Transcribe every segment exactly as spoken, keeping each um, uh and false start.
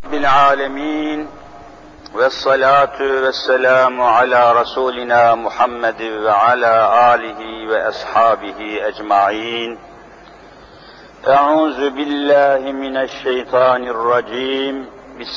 Bismillahirrahmanirrahim. Ve salatu ve selamu ala Resulina Muhammed ve ala alihi ve ashabihi ecmain. Euzu billahi mineşşeytanirracim.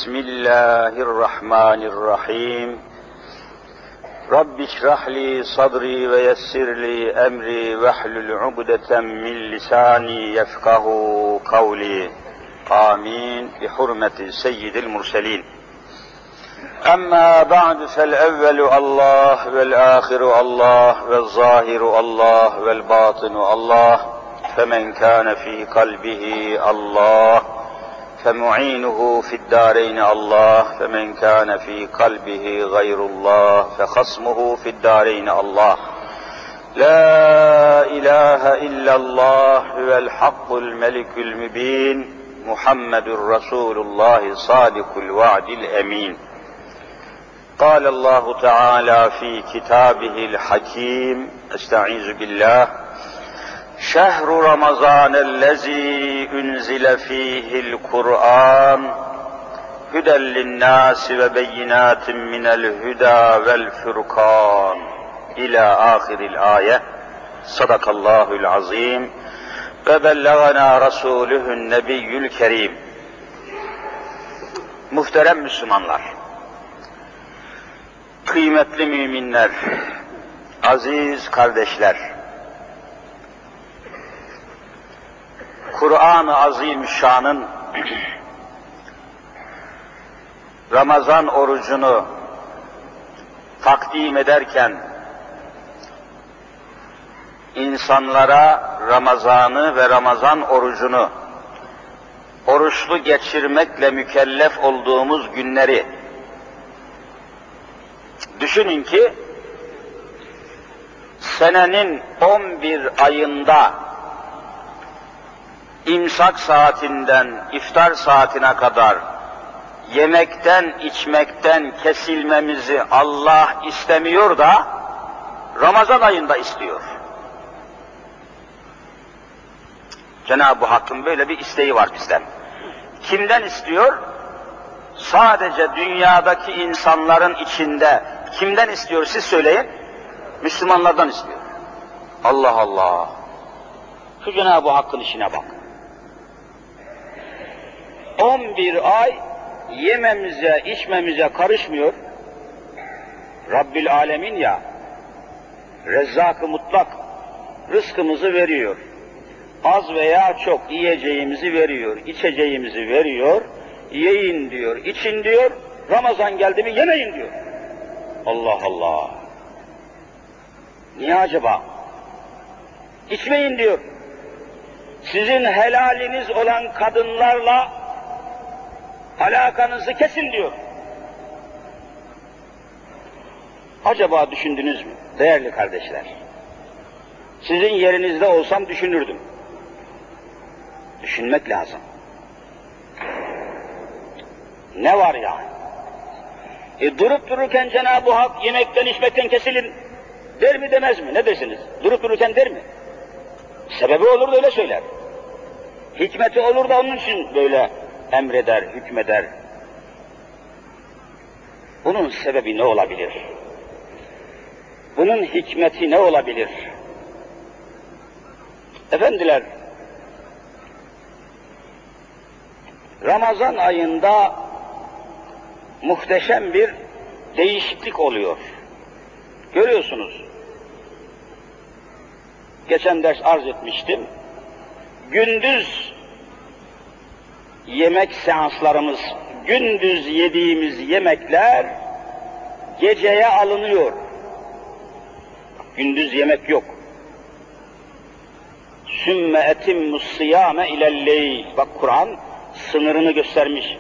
Bismillahirrahmanirrahim. Rabbi şrah li sadri ve yessir li emri ve hlul ukdeten min lisani yefkahu kavli. Amin. Bi hurmeti seyyidil murselin. Amma ba'du fel evvelu Allah vel ahiru Allah vel zahiru Allah vel batinu Allah. Femen kâne fî kalbihi Allah. Femu'inuhu fid dâreyni Allah. Femen kâne fî kalbihi gayrullah. Fehasmuhu fid dâreyni Allah. La ilahe illallah vel hakkul melikül mübin. Muhammedur Resulullah sadikul vaadil emin. قال الله تعالى في كتابه الحكيم استعيذ بالله شهر رمضان الذي أنزل فيه القرآن هدى للناس وبينات من الهدى والفرقان إلى آخر الآية صدق الله العظيم وبلغنا رسوله النبي الكريم. Muhterem Müslümanlar, kıymetli müminler, aziz kardeşler, Kur'an-ı Azimüşşan'ın Ramazan orucunu takdim ederken insanlara Ramazan'ı ve Ramazan orucunu oruçlu geçirmekle mükellef olduğumuz günleri düşünün ki senenin on bir ayında imsak saatinden iftar saatine kadar yemekten içmekten kesilmemizi Allah istemiyor da Ramazan ayında istiyor. Cenab-ı Hakk'ın böyle bir isteği var bizden. Kimden istiyor? Sadece dünyadaki insanların içinde kimden istiyor siz söyleyin? Müslümanlardan istiyor. Allah Allah! Şu Cenab-ı Hakk'ın işine bak. on bir ay yememize, içmemize karışmıyor. Rabbil Alemin ya, Rezzak-ı Mutlak, rızkımızı veriyor. Az veya çok yiyeceğimizi veriyor, içeceğimizi veriyor. Yiyin diyor, için diyor, Ramazan geldi mi yemeyin diyor. Allah Allah! Niye acaba? İçmeyin diyor. Sizin helaliniz olan kadınlarla alakanızı kesin diyor. Acaba düşündünüz mü değerli kardeşler? Sizin yerinizde olsam düşünürdüm. Düşünmek lazım. Ne var yani? E durup dururken Cenab-ı Hak yemekten içmekten kesilin der mi demez mi? Ne dersiniz? Durup dururken der mi? Sebebi olur da öyle söyler. Hikmeti olur da onun için böyle emreder, hükmeder. Bunun sebebi ne olabilir? Bunun hikmeti ne olabilir? Efendiler, Ramazan ayında muhteşem bir değişiklik oluyor. Görüyorsunuz. Geçen ders arz etmiştim. Gündüz yemek seanslarımız, gündüz yediğimiz yemekler geceye alınıyor. Gündüz yemek yok. Sümme etimmus siyame ilelleyl. Bak Kur'an sınırını göstermiş.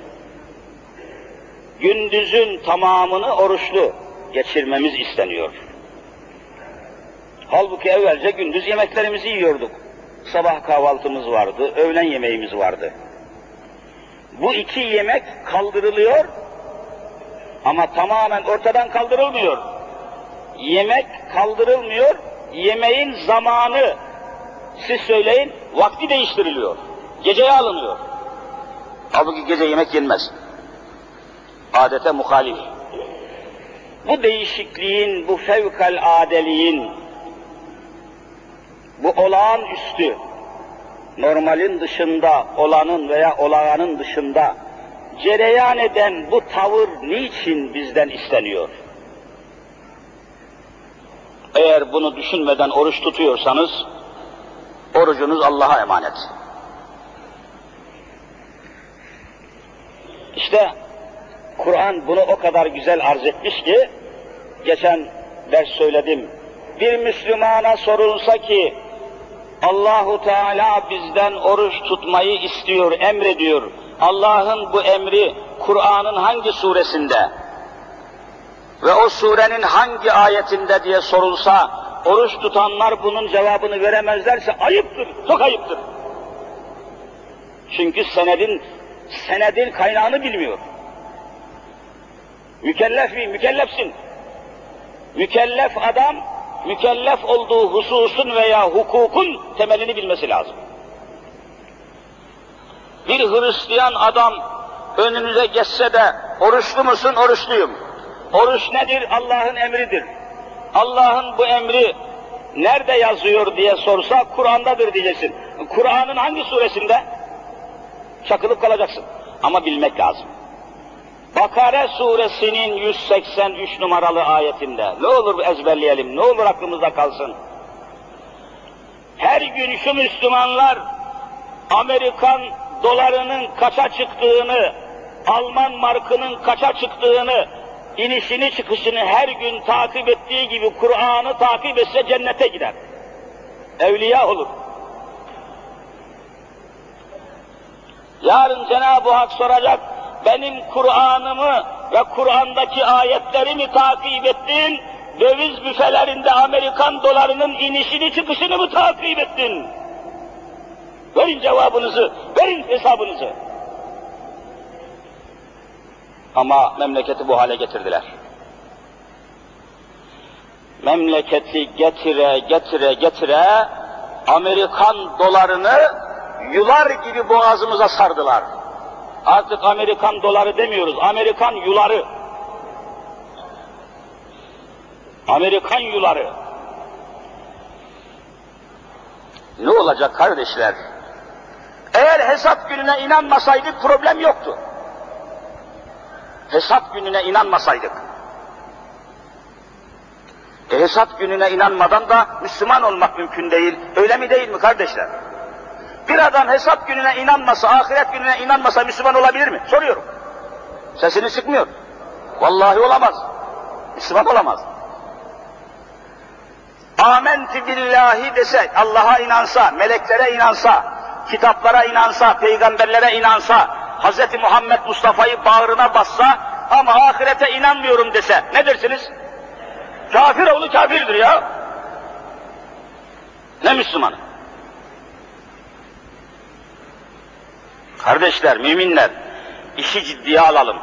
Gündüzün tamamını oruçlu geçirmemiz isteniyor. Halbuki evvelce gündüz yemeklerimizi yiyorduk. Sabah kahvaltımız vardı, öğlen yemeğimiz vardı. Bu iki yemek kaldırılıyor ama tamamen ortadan kaldırılmıyor. Yemek kaldırılmıyor, yemeğin zamanı, siz söyleyin, vakti değiştiriliyor. Geceye alınıyor. Halbuki gece yemek yenmez. Adete muhalif. Bu değişikliğin, bu fevkaladeliğin, bu olağanüstü, normalin dışında olanın veya olağanın dışında cereyan eden bu tavır niçin bizden isteniyor? Eğer bunu düşünmeden oruç tutuyorsanız, orucunuz Allah'a emanet. İşte Kur'an bunu o kadar güzel arz etmiş ki, geçen ders söyledim, bir Müslümana sorulsa ki, Allahu Teala bizden oruç tutmayı istiyor, emrediyor. Allah'ın bu emri Kur'an'ın hangi suresinde ve o surenin hangi ayetinde diye sorulsa, oruç tutanlar bunun cevabını veremezlerse ayıptır, çok ayıptır. Çünkü senedin, senedin kaynağını bilmiyor. Mükellef mi? Mükellefsin. Mükellef adam, mükellef olduğu hususun veya hukukun temelini bilmesi lazım. Bir Hristiyan adam önünüze geçse de, oruçlu musun? Oruçluyum. Oruç nedir? Allah'ın emridir. Allah'ın bu emri nerede yazıyor diye sorsa, Kur'an'dadır diyeceksin. Kur'an'ın hangi suresinde? Çakılıp kalacaksın. Ama bilmek lazım. Bakara suresinin yüz seksen üç numaralı ayetinde, ne olur ezberleyelim, ne olur aklımızda kalsın. Her gün şu Müslümanlar, Amerikan dolarının kaça çıktığını, Alman markının kaça çıktığını, inişini çıkışını her gün takip ettiği gibi Kur'an'ı takip etse cennete gider. Evliya olur. Yarın Cenab-ı Hak soracak, benim Kur'an'ımı ve Kur'an'daki ayetlerimi takip ettin, döviz büfelerinde Amerikan dolarının inişini çıkışını mı takip ettin? Verin cevabınızı, verin hesabınızı. Ama memleketi bu hale getirdiler. Memleketi getire getire getire Amerikan dolarını yular gibi boğazımıza sardılar. Artık Amerikan doları demiyoruz, Amerikan yuları. Amerikan yuları. Ne olacak kardeşler? Eğer hesap gününe inanmasaydık problem yoktu. Hesap gününe inanmasaydık. E hesap gününe inanmadan da Müslüman olmak mümkün değil. Öyle mi değil mi kardeşler? Bir adam hesap gününe inanmasa, ahiret gününe inanmasa Müslüman olabilir mi? Soruyorum. Sesini sıkmıyor. Vallahi olamaz. Müslüman olamaz. Âmentü billahi dese, Allah'a inansa, meleklere inansa, kitaplara inansa, peygamberlere inansa, Hz. Muhammed Mustafa'yı bağrına bassa ama ahirete inanmıyorum dese, ne dersiniz? Kafir oğlu kafirdir ya. Ne Müslümanı? Kardeşler, müminler, işi ciddiye alalım.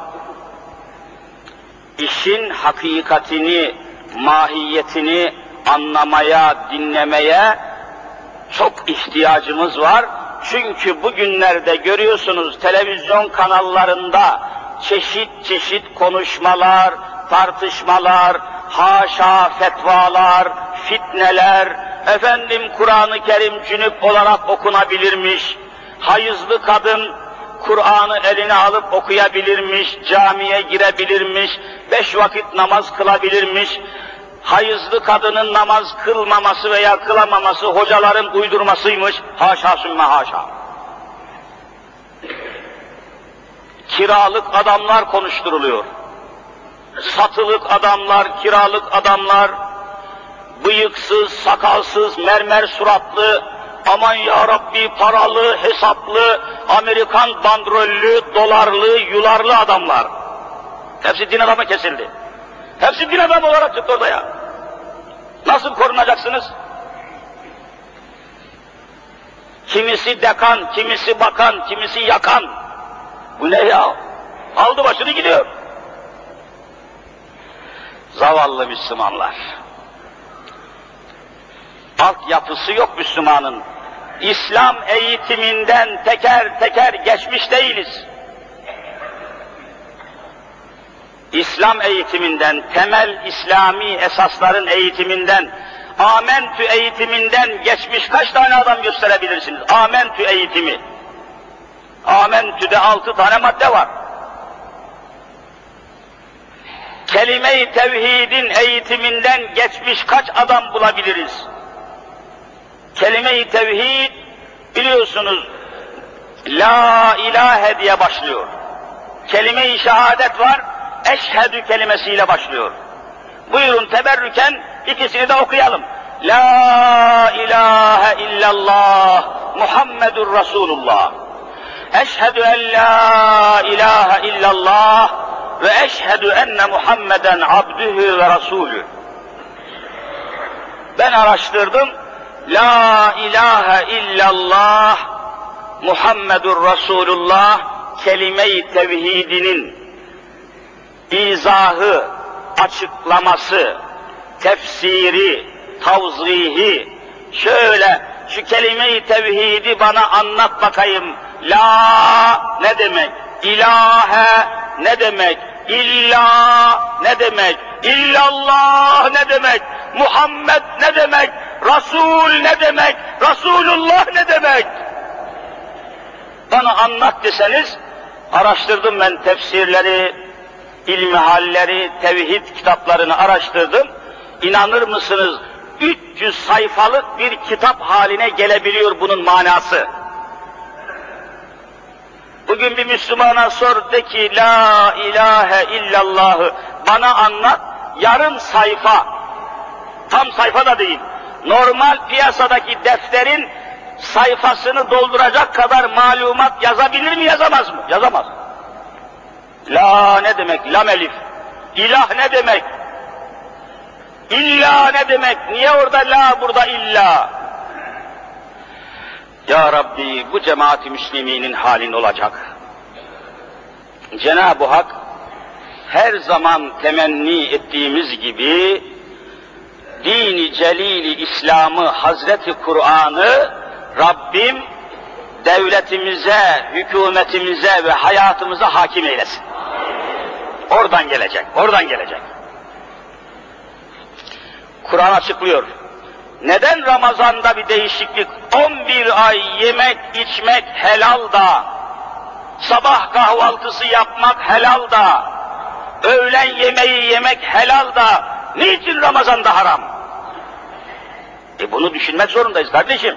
İşin hakikatini, mahiyetini anlamaya, dinlemeye çok ihtiyacımız var. Çünkü bugünlerde görüyorsunuz televizyon kanallarında çeşit çeşit konuşmalar, tartışmalar, haşa fetvalar, fitneler, efendim Kur'an-ı Kerim cünüp olarak okunabilirmiş, hayızlı kadın Kur'an'ı eline alıp okuyabilirmiş, camiye girebilirmiş, beş vakit namaz kılabilirmiş, hayızlı kadının namaz kılmaması veya kılamaması hocaların uydurmasıymış, haşa sümme haşa. Kiralık adamlar konuşturuluyor. Satılık adamlar, kiralık adamlar, bıyıksız, sakalsız, mermer suratlı, aman ya Rabbi paralı, hesaplı, Amerikan bandrollü, dolarlı, yularlı adamlar. Hepsi din adamı kesildi. Hepsi din adamı olarak çıktı oraya. Nasıl korunacaksınız? Kimisi dekan, kimisi bakan, kimisi yakan. Bu ne ya? Aldı başını gidiyor. Zavallı Müslümanlar. Altyapısı yok Müslümanın. İslam eğitiminden teker teker geçmiş değiliz. İslam eğitiminden, temel İslami esasların eğitiminden, Amentü eğitiminden geçmiş kaç tane adam gösterebilirsiniz? Amentü eğitimi. Amentü'de altı tane madde var. Kelime-i tevhidin eğitiminden geçmiş kaç adam bulabiliriz? Kelime-i tevhid biliyorsunuz la ilahe diye başlıyor. Kelime-i şehadet var, eşhedü kelimesiyle başlıyor. Buyurun teberrüken ikisini de okuyalım. La ilahe illallah Muhammedur Resulullah. Eşhedü en la ilahe illallah ve eşhedü enne Muhammeden abdühü ve rasulü. Ben araştırdım. La ilahe illallah Muhammedur Resulullah kelime-i tevhidinin izahı, açıklaması, tefsiri, tavzihi, şöyle şu kelime-i tevhidi bana anlat bakayım. La ne demek? İlahe ne demek? İlla ne demek? İllallah ne demek? Muhammed ne demek? Resul ne demek? Resulullah ne demek? Bana anlat deseniz, araştırdım ben tefsirleri, ilmihalleri, tevhid kitaplarını araştırdım. İnanır mısınız? üç yüz sayfalık bir kitap haline gelebiliyor bunun manası. Bugün bir Müslümana sor de ki la ilahe illallahı bana anlat, yarım sayfa, tam sayfa da değil, normal piyasadaki defterin sayfasını dolduracak kadar malumat yazabilir mi, yazamaz mı? Yazamaz. La ne demek? Lam elif. İlah ne demek? İlla ne demek? Niye orada la, burada illa? Ya Rabbi bu cemaat-i müsliminin halin olacak. Cenab-ı Hak her zaman temenni ettiğimiz gibi dini celili İslam'ı, Hazreti Kur'an'ı Rabbim devletimize, hükümetimize ve hayatımıza hakim eylesin. Oradan gelecek, oradan gelecek. Kur'an açıklıyor. Neden Ramazan'da bir değişiklik? on bir ay yemek içmek helal da, sabah kahvaltısı yapmak helal da, öğlen yemeği yemek helal da, niçin Ramazan'da haram? E bunu düşünmek zorundayız kardeşim.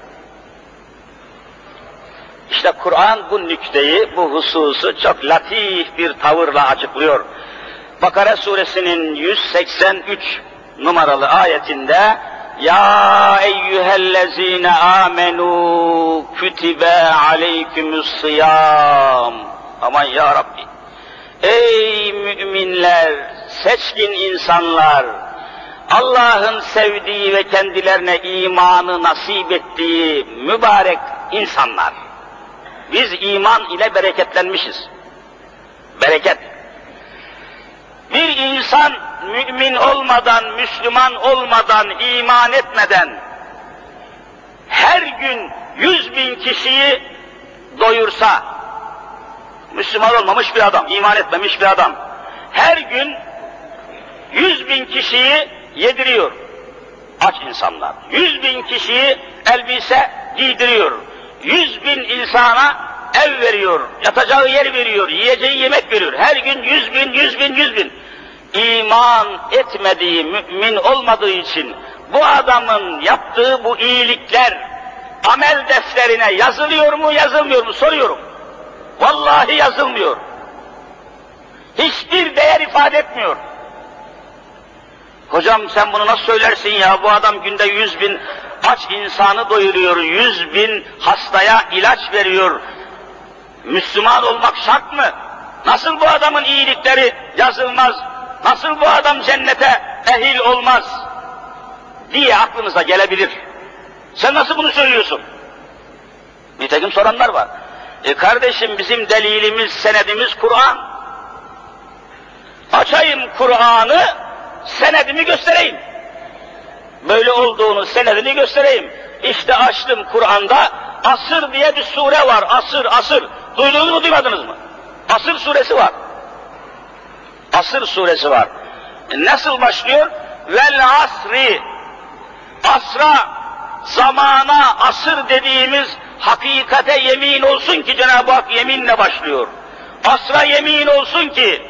İşte Kur'an bu nükteyi, bu hususu çok latif bir tavırla açıklıyor. Bakara suresinin yüz seksen üç numaralı ayetinde ya eyyühellezine amenu kütibe aleykümüssiyam. Aman ya Rabbi. Ey müminler, seçkin insanlar, Allah'ın sevdiği ve kendilerine imanı nasip ettiği mübarek insanlar. Biz iman ile bereketlenmişiz. Bereket. Bir insan mümin olmadan, Müslüman olmadan, iman etmeden her gün yüz bin kişiyi doyursa, Müslüman olmamış bir adam, iman etmemiş bir adam, her gün yüz bin kişiyi yediriyor aç insanlar. Yüz bin kişiyi elbise giydiriyor. Yüz bin insana ev veriyor, yatacağı yer veriyor, yiyeceği yemek veriyor. Her gün yüz bin, yüz bin, yüz bin. İman etmediği, mümin olmadığı için bu adamın yaptığı bu iyilikler amel defterine yazılıyor mu, yazılmıyor mu soruyorum. Vallahi yazılmıyor. Hiçbir değer ifade etmiyor. Hocam sen bunu nasıl söylersin ya? Bu adam günde yüz bin aç insanı doyuruyor, yüz bin hastaya ilaç veriyor. Müslüman olmak şart mı? Nasıl bu adamın iyilikleri yazılmaz? Nasıl bu adam cennete ehil olmaz? Diye aklınıza gelebilir. Sen nasıl bunu söylüyorsun? Nitekim soranlar var. E kardeşim bizim delilimiz, senedimiz Kur'an. Açayım Kur'an'ı, senedimi göstereyim. Böyle olduğunu, senedini göstereyim. İşte açtım Kur'an'da, Asır diye bir sure var, Asır, Asır. Duydunuz mu, duymadınız mı? Asır suresi var. Asır suresi var. Nasıl başlıyor? Vel asri. Asra, zamana, asır dediğimiz hakikate yemin olsun ki Cenab-ı Hak yeminle başlıyor. Asra yemin olsun ki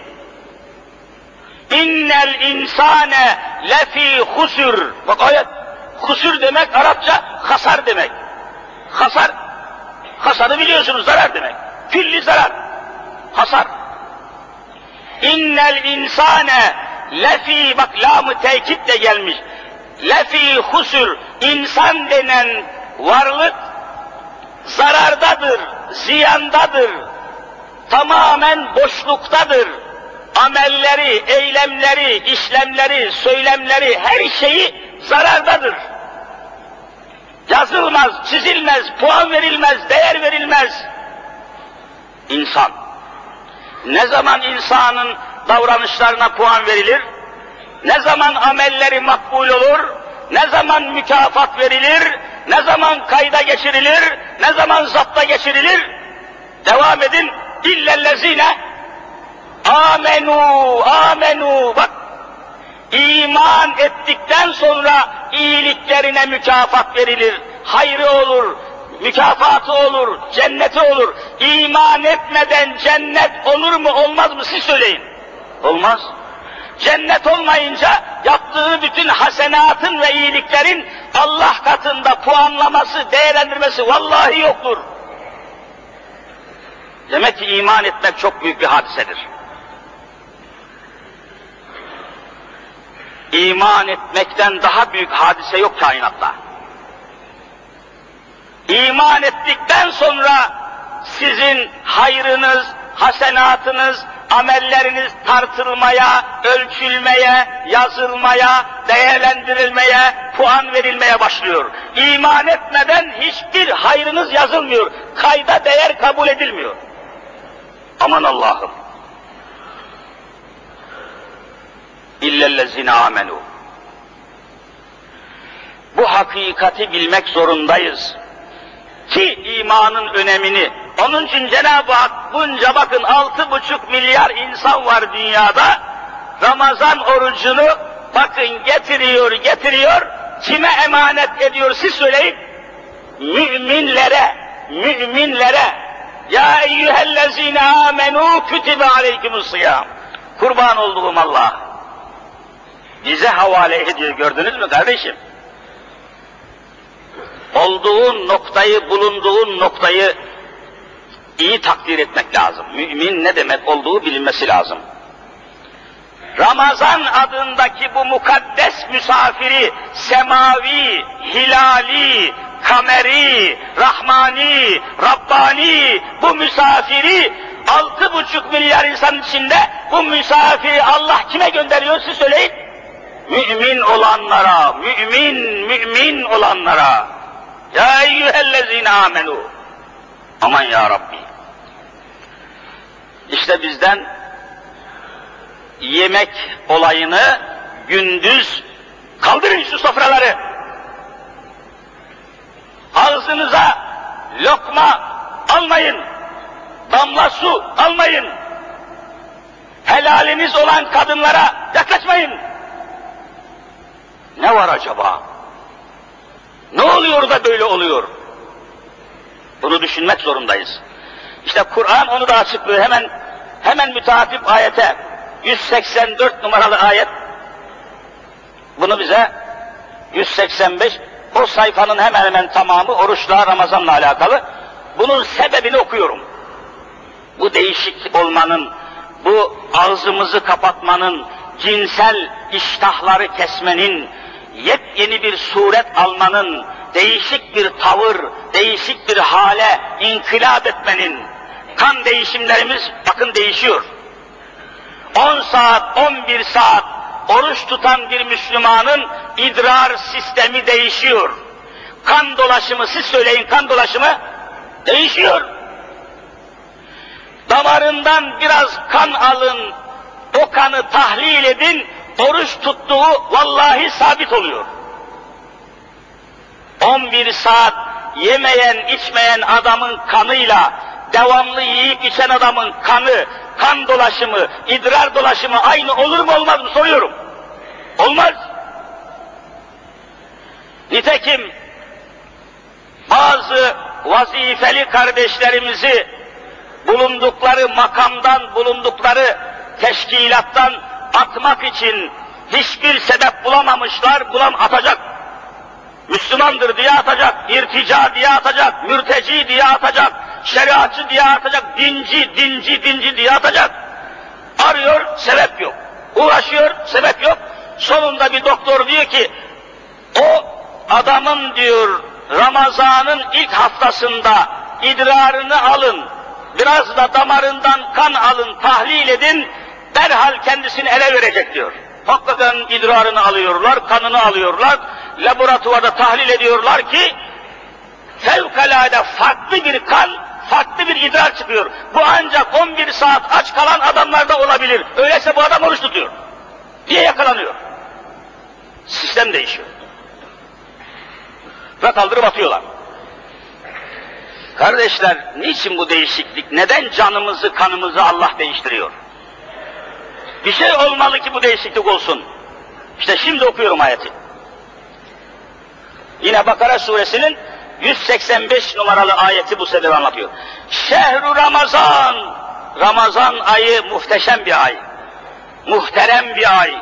innel insane lefî husur. Bak ayet, husur demek Arapça hasar demek. Hasar, hasarı biliyorsunuz, zarar demek. Külli zarar, hasar. İnnel insane lefî, bak lam-ı tekit de gelmiş. Lefî husur, insan denen varlık zarardadır, ziyandadır, tamamen boşluktadır. Amelleri, eylemleri, işlemleri, söylemleri, her şeyi zarardadır. Yazılmaz, çizilmez, puan verilmez, değer verilmez. İnsan. Ne zaman insanın davranışlarına puan verilir? Ne zaman amelleri makbul olur? Ne zaman mükafat verilir? Ne zaman kayda geçirilir? Ne zaman zapta geçirilir? Devam edin. İllellezine amenu, amenu. Bak, iman ettikten sonra iyiliklerine mükafat verilir. Hayrı olur, mükafatı olur, cenneti olur. İman etmeden cennet olur mu, olmaz mı? Siz söyleyin. Olmaz. Cennet olmayınca yaptığı bütün hasenatın ve iyiliklerin Allah katında puanlaması, değerlendirmesi vallahi yoktur. Demek ki iman etmek çok büyük bir hadisedir. İman etmekten daha büyük hadise yok kainatta. İman ettikten sonra sizin hayrınız, hasenatınız, amelleriniz tartılmaya, ölçülmeye, yazılmaya, değerlendirilmeye, puan verilmeye başlıyor. İman etmeden hiçbir hayrınız yazılmıyor, kayda değer kabul edilmiyor. Aman Allah'ım! İllellezine amenu. Bu hakikati bilmek zorundayız ki imanın önemini. Onun için Cenab-ı Hak bunca, bakın altı buçuk milyar insan var dünyada. Ramazan orucunu bakın getiriyor, getiriyor. Kime emanet ediyor siz söyleyin? Müminlere, müminlere. Ya eyyühellezine amenu kütübe aleykümüssiyam. Kurban olduğum Allah. Bize havale ediyor, gördünüz mü kardeşim? Olduğun noktayı, bulunduğun noktayı iyi takdir etmek lazım. Mümin ne demek olduğu bilinmesi lazım. Ramazan adındaki bu mukaddes misafiri, semavi, hilali, kameri, rahmani, rabbani, bu misafiri altı buçuk milyar insan içinde bu misafiri Allah kime gönderiyor siz söyleyin? Mümin olanlara, mümin, mümin olanlara. Ya eyyühellezine amenu. Aman ya Rabbi. İşte bizden yemek olayını gündüz kaldırın şu sofraları. Ağzınıza lokma almayın. Damla su almayın. Helaliniz olan kadınlara yaklaşmayın. Ne var acaba? Ne oluyor da böyle oluyor? Bunu düşünmek zorundayız. İşte Kur'an onu da açıklıyor. Hemen hemen müteakip ayete, yüz seksen dört numaralı ayet, bunu bize yüz seksen beş, o sayfanın hemen hemen tamamı oruçla, Ramazan'la alakalı. Bunun sebebini okuyorum. Bu değişik olmanın, bu ağzımızı kapatmanın, cinsel iştahları kesmenin, yepyeni bir suret almanın, değişik bir tavır, değişik bir hale inkılap etmenin, kan değişimlerimiz bakın değişiyor. on saat, on bir saat oruç tutan bir Müslümanın idrar sistemi değişiyor. Kan dolaşımı, siz söyleyin, kan dolaşımı değişiyor. Damarından biraz kan alın, o kanı tahlil edin, oruç tuttuğu vallahi sabit oluyor. on bir saat yemeyen, içmeyen adamın kanıyla devamlı yiyip içen adamın kanı, kan dolaşımı, idrar dolaşımı aynı olur mu olmaz mı soruyorum. Olmaz. Nitekim bazı vazifeli kardeşlerimizi bulundukları makamdan, bulundukları teşkilattan atmak için hiçbir sebep bulamamışlar, bulam atacak. Müslümandır diye atacak, irtica diye atacak, mürteci diye atacak, şeriatçı diye atacak, dinci, dinci, dinci diye atacak. Arıyor, sebep yok. Uğraşıyor, sebep yok. Sonunda bir doktor diyor ki, o adamın diyor, Ramazan'ın ilk haftasında idrarını alın, biraz da damarından kan alın, tahlil edin, derhal kendisini ele verecek diyor. Hakikaten idrarını alıyorlar, kanını alıyorlar, laboratuvarda tahlil ediyorlar ki, fevkalade farklı bir kan, farklı bir idrar çıkıyor. Bu ancak on bir saat aç kalan adamlarda olabilir. Öyleyse bu adam oruç tutuyor diye yakalanıyor. Sistem değişiyor. Ve kaldırıp atıyorlar. Kardeşler, niçin bu değişiklik? Neden canımızı, kanımızı Allah değiştiriyor? Bir şey olmalı ki bu değişiklik olsun. İşte şimdi okuyorum ayeti. Yine Bakara suresinin yüz seksen beş numaralı ayeti bu sefer anlatıyor. Şehru Ramazan, Ramazan ayı muhteşem bir ay. Muhterem bir ay.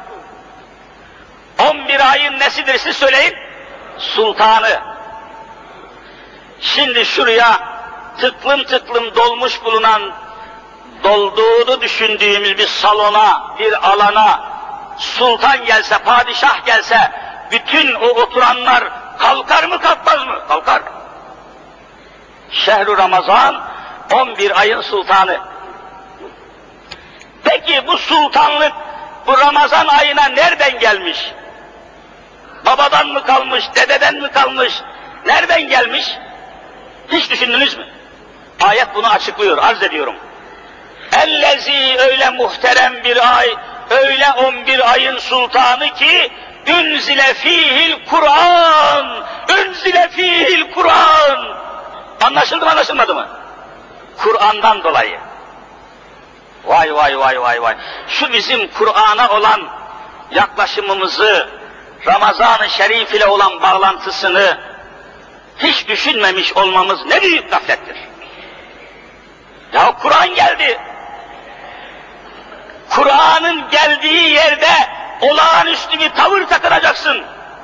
on bir ayın nesidir siz söyleyin? Sultanı. Şimdi şuraya tıklım tıklım dolmuş bulunan, dolduğunu düşündüğümüz bir salona, bir alana sultan gelse, padişah gelse, bütün o oturanlar kalkar mı kalkmaz mı? Kalkar. Şehru Ramazan, on bir ayın sultanı. Peki bu sultanlık, bu Ramazan ayına nereden gelmiş? Babadan mı kalmış, dededen mi kalmış, nereden gelmiş? Hiç düşündünüz mü? Ayet bunu açıklıyor, arz ediyorum. Ellezî, öyle muhterem bir ay, öyle on bir ayın sultanı ki, ünzile fîhil Kur'an, ünzile fîhil Kur'an. Anlaşıldı mı, anlaşılmadı mı? Kur'an'dan dolayı. Vay vay vay vay vay. Şu bizim Kur'an'a olan yaklaşımımızı, Ramazan-ı Şerif ile olan bağlantısını hiç düşünmemiş olmamız ne büyük gaflettir. Ya Kur'an geldi. Kur'an'ın geldiği yerde olağanüstü bir tavır takınacaksın.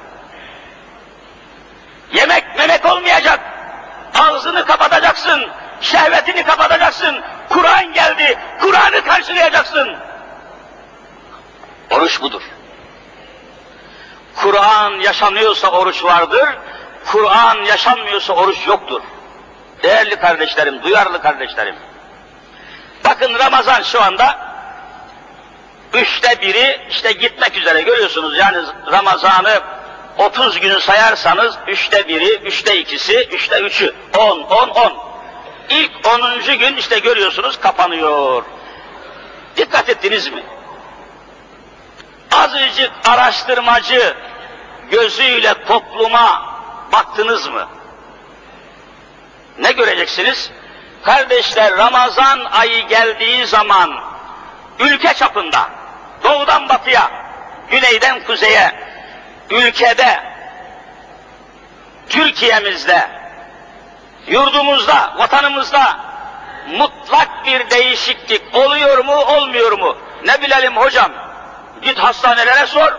Yemek memek olmayacak. Ağzını kapatacaksın. Şehvetini kapatacaksın. Kur'an geldi. Kur'an'ı karşılayacaksın. Oruç budur. Kur'an yaşanıyorsa oruç vardır. Kur'an yaşanmıyorsa oruç yoktur. Değerli kardeşlerim, duyarlı kardeşlerim. Bakın Ramazan şu anda üçte biri işte gitmek üzere, görüyorsunuz. Yani Ramazan'ı otuz günü sayarsanız üçte biri, üçte ikisi, üçte üçü, on, on, on. İlk onuncu gün işte görüyorsunuz kapanıyor. Dikkat ettiniz mi? Azıcık araştırmacı gözüyle topluma baktınız mı? Ne göreceksiniz? Kardeşler, Ramazan ayı geldiği zaman ülke çapında, doğudan batıya, güneyden kuzeye, ülkede, Türkiye'mizde, yurdumuzda, vatanımızda mutlak bir değişiklik oluyor mu, olmuyor mu? Ne bilelim hocam, git hastanelere sor,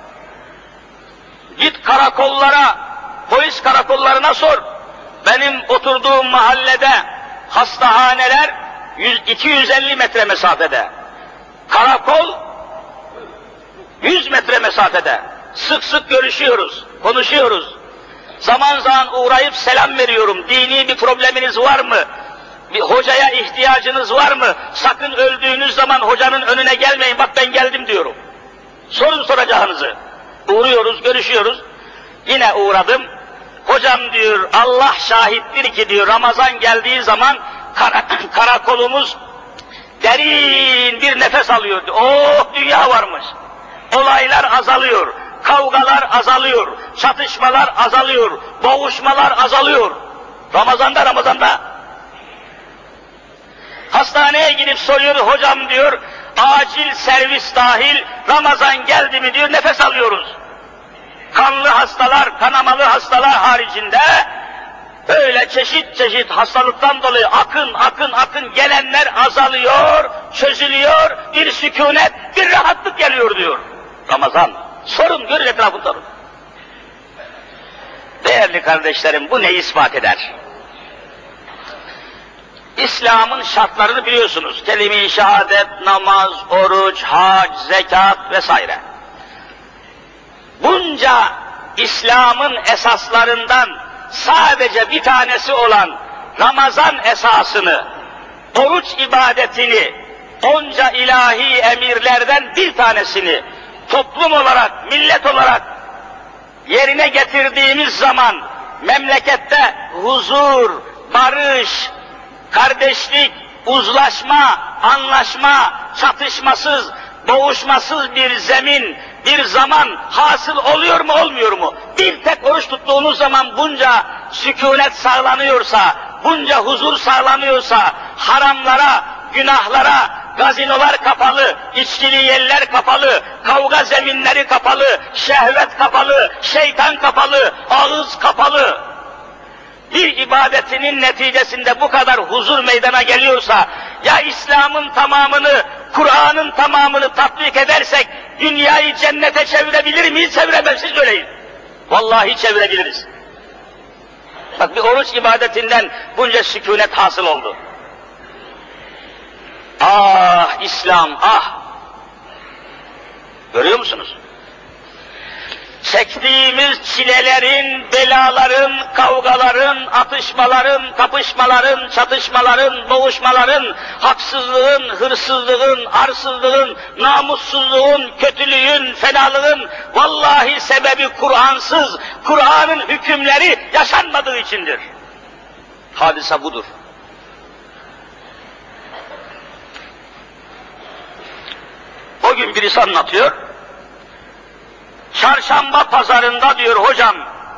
git karakollara, polis karakollarına sor. Benim oturduğum mahallede hastahaneler iki yüz elli metre mesafede, karakol yüz metre mesafede. Sık sık görüşüyoruz, konuşuyoruz. Zaman zaman uğrayıp selam veriyorum. Dini bir probleminiz var mı? Bir hocaya ihtiyacınız var mı? Sakın öldüğünüz zaman hocanın önüne gelmeyin, bak ben geldim diyorum. Sorun soracağınızı. Uğruyoruz, görüşüyoruz. Yine uğradım. Hocam diyor, Allah şahittir ki diyor, Ramazan geldiği zaman kara, karakolumuz derin bir nefes alıyor. Oh, dünya varmış. Olaylar azalıyor, kavgalar azalıyor, çatışmalar azalıyor, boğuşmalar azalıyor. Ramazan'da Ramazan'da. Hastaneye gidip soruyor, hocam diyor, acil servis dahil Ramazan geldi mi diyor, nefes alıyoruz. Kanlı hastalar, kanamalı hastalar haricinde böyle çeşit çeşit hastalıktan dolayı akın akın akın gelenler azalıyor, çözülüyor, bir sükunet, bir rahatlık geliyor diyor. Ramazan, sorun görün etrafında. Değerli kardeşlerim, bu neyi ispat eder? İslam'ın şartlarını biliyorsunuz. Kelime-i şehadet, namaz, oruç, hac, zekat vesaire. Bunca İslam'ın esaslarından sadece bir tanesi olan Ramazan esasını, oruç ibadetini, onca ilahi emirlerden bir tanesini toplum olarak, millet olarak yerine getirdiğimiz zaman memlekette huzur, barış, kardeşlik, uzlaşma, anlaşma, çatışmasız, boğuşmasız bir zemin, bir zaman hasıl oluyor mu, olmuyor mu? Bir tek oruç tuttuğunuz zaman bunca sükunet sağlanıyorsa, bunca huzur sağlanıyorsa, haramlara, günahlara, gazinolar kapalı, içkili yerler kapalı, kavga zeminleri kapalı, şehvet kapalı, şeytan kapalı, ağız kapalı. Bir ibadetinin neticesinde bu kadar huzur meydana geliyorsa, ya İslam'ın tamamını, Kur'an'ın tamamını tatbik edersek, dünyayı cennete çevirebilir miyiz, çeviremez, siz söyleyin. Vallahi çevirebiliriz. Bak, bir oruç ibadetinden bunca sükunet hasıl oldu. Ah İslam, ah! Görüyor musunuz? Çektiğimiz çilelerin, belaların, kavgaların, atışmaların, kapışmaların, çatışmaların, boğuşmaların, haksızlığın, hırsızlığın, arsızlığın, namussuzluğun, kötülüğün, fenalığın vallahi sebebi Kur'ansız, Kur'an'ın hükümleri yaşanmadığı içindir. Hadise budur. O gün birisi anlatıyor. Çarşamba pazarında diyor hocam,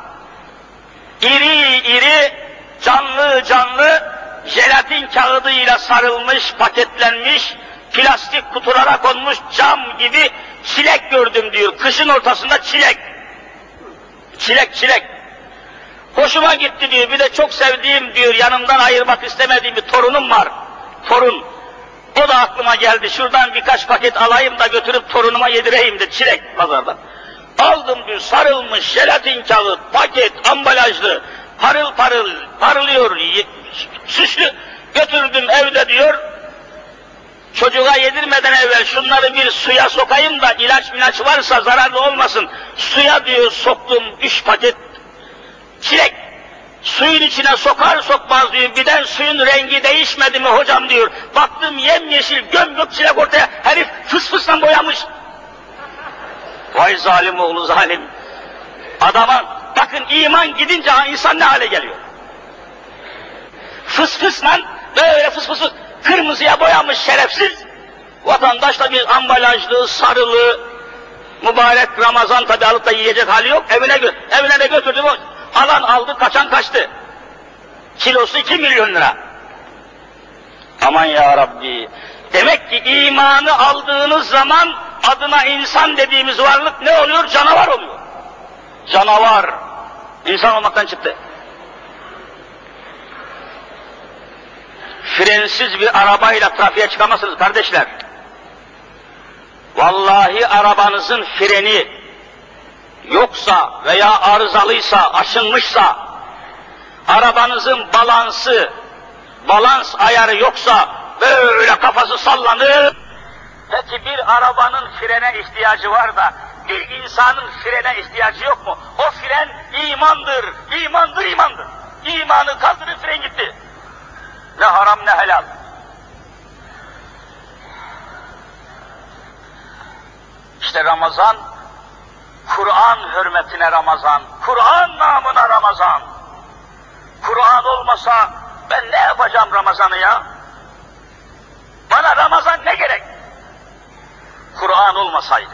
iri iri, canlı canlı, jelatin kağıdıyla sarılmış, paketlenmiş, plastik kutulara konmuş cam gibi çilek gördüm diyor. Kışın ortasında çilek. Çilek çilek. Hoşuma gitti diyor. Bir de çok sevdiğim diyor, yanımdan ayırmak istemediğim bir torunum var. Torun. O da aklıma geldi. Şuradan birkaç paket alayım da götürüp torunuma yedireyim de çilek pazardan. Aldım diyor, sarılmış, jelatin kağıt, paket, ambalajlı, parıl parıl, parlıyor, süslü. Götürdüm evde diyor, çocuğa yedirmeden evvel şunları bir suya sokayım da ilaç milaç varsa zararlı olmasın. Suya diyor soktum üç paket çilek. Suyun içine sokar sokmaz diyor, birden suyun rengi değişmedi mi hocam diyor. Baktım yemyeşil gömgök çilek ortaya, herif fıs fısla boyamış. Vay zalim oğlu zalim. Adama bakın, iman gidince insan ne hale geliyor. Fıs fısla böyle fıs fıs fıs kırmızıya boyamış şerefsiz. Vatandaş da bir ambalajlı, sarılı, mübarek Ramazan tabi alıp da yiyecek hali yok. Evine, evine de götürdü, alan aldı, kaçan kaçtı. Kilosu iki milyon lira. Aman ya Rabbi. Demek ki imanı aldığınız zaman adına insan dediğimiz varlık ne oluyor? Canavar oluyor. Canavar. İnsan olmaktan çıktı. Frensiz bir arabayla trafiğe çıkamazsınız kardeşler. Vallahi arabanızın freni yoksa veya arızalıysa, aşınmışsa, arabanızın balansı, balans ayarı yoksa böyle kafası sallanır. Peki bir arabanın frene ihtiyacı var da bir insanın frene ihtiyacı yok mu? O fren imandır, imandır, imandır. İmanı kaldırır, fren gitti. Ne haram ne helal. İşte Ramazan, Kur'an hürmetine Ramazan, Kur'an namına Ramazan. Kur'an olmasa ben ne yapacağım Ramazan'ı ya? Bana Ramazan ne gerek? Kur'an olmasaydı.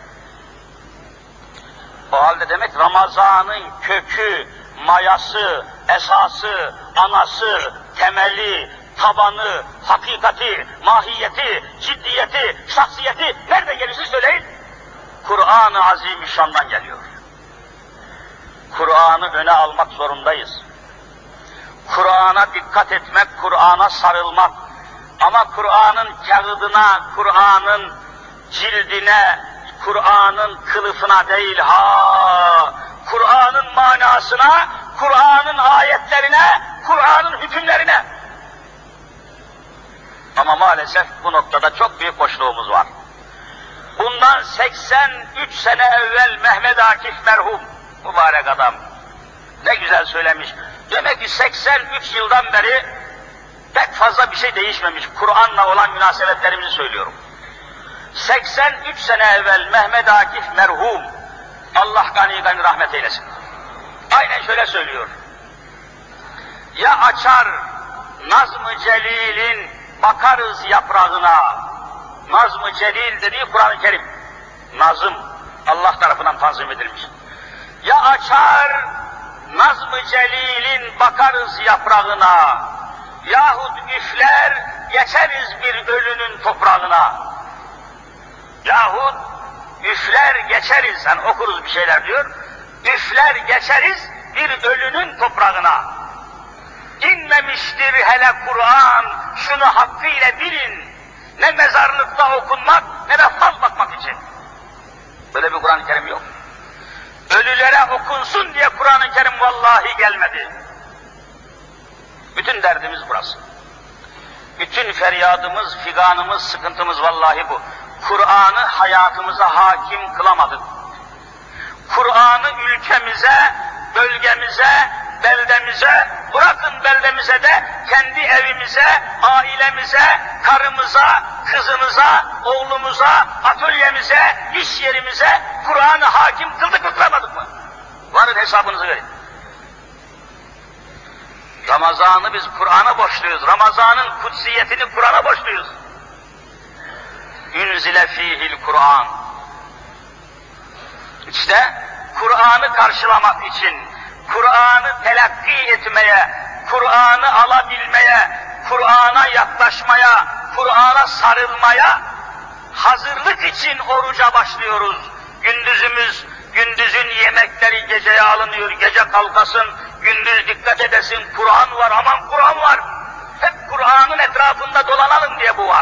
O halde demek Ramazan'ın kökü, mayası, esası, anası, temeli, tabanı, hakikati, mahiyeti, ciddiyeti, şahsiyeti nerede gelirse söyleyin. Kur'an-ı Azimüşşan'dan geliyor. Kur'an'ı öne almak zorundayız. Kur'an'a dikkat etmek, Kur'an'a sarılmak. Ama Kur'an'ın kağıdına, Kur'an'ın cildine, Kur'an'ın kılıfına değil ha, Kur'an'ın manasına, Kur'an'ın ayetlerine, Kur'an'ın hükümlerine. Ama maalesef bu noktada çok büyük boşluğumuz var. Bundan seksen üç sene evvel Mehmet Akif merhum, mübarek adam, ne güzel söylemiş. Demek ki seksen üç yıldan beri pek fazla bir şey değişmemiş. Kur'an'la olan münasebetlerimizi söylüyorum. seksen üç sene evvel Mehmet Akif merhum, Allah gani gani rahmet eylesin. Aynen şöyle söylüyor. Ya açar Nazm-ı Celil'in bakarız yaprağına. Nazm-ı Celil dediği Kur'an-ı Kerim. Nazım, Allah tarafından tanzim edilmiş. Ya açar Nazm-ı Celil'in bakarız yaprağına. Yahut üfler geçeriz bir ölünün toprağına. Yahut üfler geçeriz, yani okuruz bir şeyler diyor. Üfler geçeriz bir ölünün toprağına. İnmemiştir hele Kur'an, şunu hakkıyla bilin. Ne mezarlıkta okunmak, ne de fal bakmak için. Böyle bir Kur'an-ı Kerim yok. Ölülere okunsun diye Kur'an-ı Kerim vallahi gelmedi. Bütün derdimiz burası. Bütün feryadımız, figanımız, sıkıntımız vallahi bu. Kur'an'ı hayatımıza hakim kılamadık. Kur'an'ı ülkemize, bölgemize, beldemize, bırakın beldemize de kendi evimize, ailemize, karımıza, kızımıza, oğlumuza, atölyemize, iş yerimize Kur'an'ı hakim kıldık mı, kılamadık mı? Varın hesabınızı verin. Ramazan'ı biz Kur'an'a borçluyuz. Ramazan'ın kutsiyetini Kur'an'a borçluyuz. Ünzile fihil Kur'an. İşte Kur'an'ı karşılamak için, Kur'an'ı telakki etmeye, Kur'an'ı alabilmeye, Kur'an'a yaklaşmaya, Kur'an'a sarılmaya hazırlık için oruca başlıyoruz. Gündüzümüz, gündüzün yemekleri geceye alınıyor, gece kalkasın, gündüz dikkat edesin, Kur'an var, aman Kur'an var. Hep Kur'an'ın etrafında dolanalım diye bu var.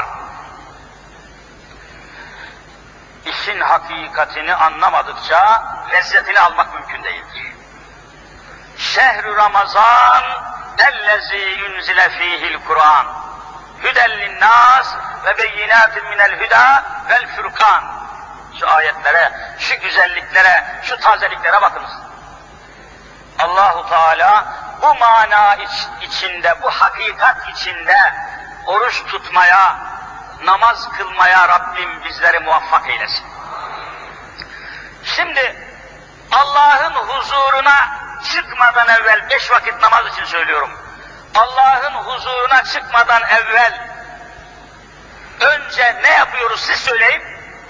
İşin hakikatini anlamadıkça lezzetini almak mümkün değildir. Şehr-ü Ramazan ellezî yunzile fîhil Kur'an hüden linnâs ve beyinâtin minel hüdâ vel furkan. Şu ayetlere, şu güzelliklere, şu tazeliklere bakınız. Allahu Teala bu mana iç, içinde, bu hakikat içinde oruç tutmaya, namaz kılmaya Rabbim bizleri muvaffak eylesin. Şimdi Allah'ın huzuruna çıkmadan evvel, beş vakit namaz için söylüyorum, Allah'ın huzuruna çıkmadan evvel önce ne yapıyoruz siz söyleyin?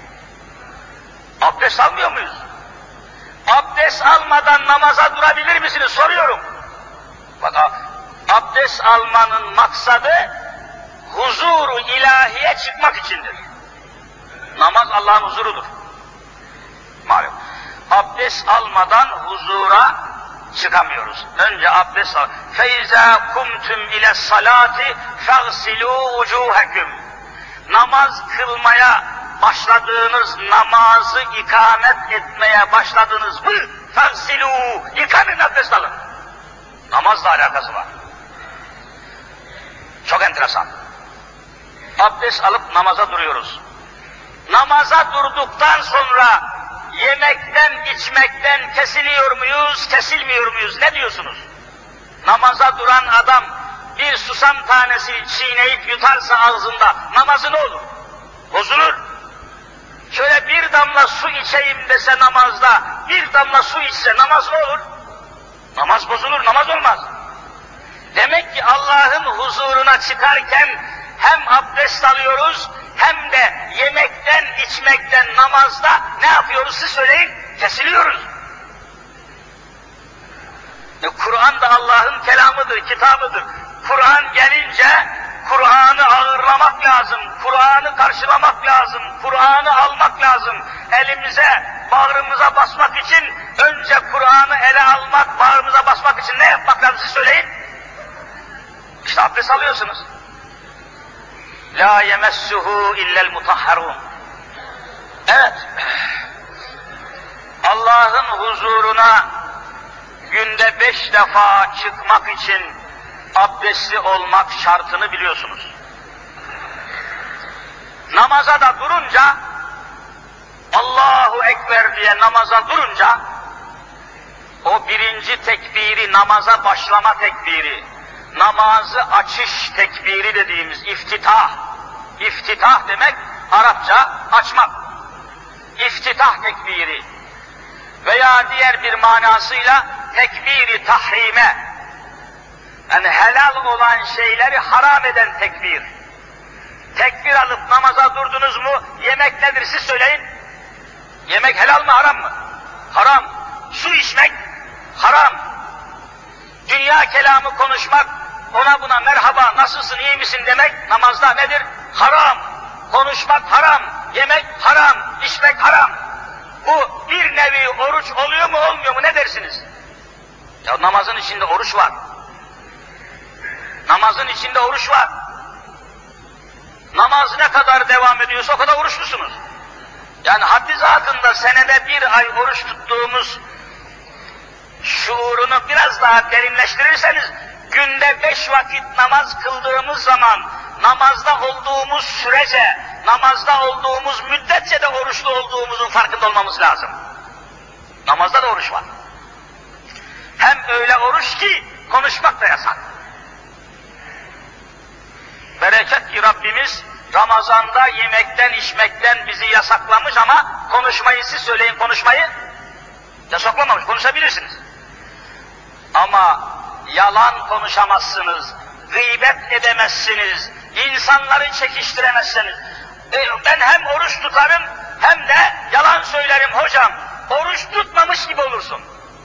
Abdest almıyor muyuz? Abdest almadan namaza durabilir misiniz soruyorum. Bak, abdest almanın maksadı huzuru ilahiye çıkmak içindir. Namaz Allah'ın huzurudur. Malum. Abdest almadan huzura çıkamıyoruz. Önce abdest al. Feiza kumtum ile salati fagsilu vucuhakum. Namaz kılmaya başladığınız, namazı ikamet etmeye başladınız mı? Fagsilu, yıkanın, abdest alın. Namazla alakası var. Çok enteresan. Abdest alıp namaza duruyoruz. Namaza durduktan sonra yemekten, içmekten kesiliyor muyuz, kesilmiyor muyuz? Ne diyorsunuz? Namaza duran adam bir susam tanesi çiğneyip yutarsa ağzında namazı ne olur? Bozulur. Şöyle bir damla su içeyim dese namazda, bir damla su içse namaz ne olur? Namaz bozulur, namaz olmaz. Demek ki Allah'ın huzuruna çıkarken hem abdest alıyoruz, hem de yemekten, içmekten, namazda ne yapıyoruz siz söyleyin? Kesiliyoruz. E, Kur'an da Allah'ın kelamıdır, kitabıdır. Kur'an gelince Kur'an'ı ağırlamak lazım, Kur'an'ı karşılamak lazım, Kur'an'ı almak lazım. Elimize, bağrımıza basmak için önce Kur'an'ı ele almak, bağrımıza basmak için ne yapmak lazım siz söyleyin? İşte abdest alıyorsunuz. La yemessuhu illel mutahharun. Evet. Allah'ın huzuruna günde beş defa çıkmak için abdestli olmak şartını biliyorsunuz. Namaza da durunca, Allahu Ekber diye namaza durunca, o birinci tekbiri, namaza başlama tekbiri, namazı açış tekbiri dediğimiz iftitah, iftitah demek Arapça açmak, iftitah tekbiri veya diğer bir manasıyla tekbiri tahrime, yani helal olan şeyleri haram eden tekbir. Tekbir alıp namaza durdunuz mu, yemek nedir siz söyleyin? Yemek helal mı haram mı? Haram. Su içmek haram. Dünya kelamı konuşmak, ona buna merhaba, nasılsın, iyi misin demek namazda nedir? Haram. Konuşmak haram, yemek haram, içmek haram. Bu bir nevi oruç oluyor mu olmuyor mu ne dersiniz? Ya namazın içinde oruç var. Namazın içinde oruç var. Namaz ne kadar devam ediyorsa o kadar oruçlusunuz. Yani haddi zatında senede bir ay oruç tuttuğumuz şuurunu biraz daha derinleştirirseniz, günde beş vakit namaz kıldığımız zaman, namazda olduğumuz sürece, namazda olduğumuz müddetçe de oruçlu olduğumuzun farkında olmamız lazım. Namazda da oruç var. Hem öyle oruç ki konuşmak da yasak. Bereket ki Rabbimiz Ramazan'da yemekten içmekten bizi yasaklamış ama konuşmayı siz söyleyin konuşmayı yasaklamamış, konuşabilirsiniz. Ama yalan konuşamazsınız, gıybet edemezsiniz, insanları çekiştiremezsiniz. E, ben hem oruç tutarım hem de yalan söylerim hocam. Oruç tutmamış gibi olursun.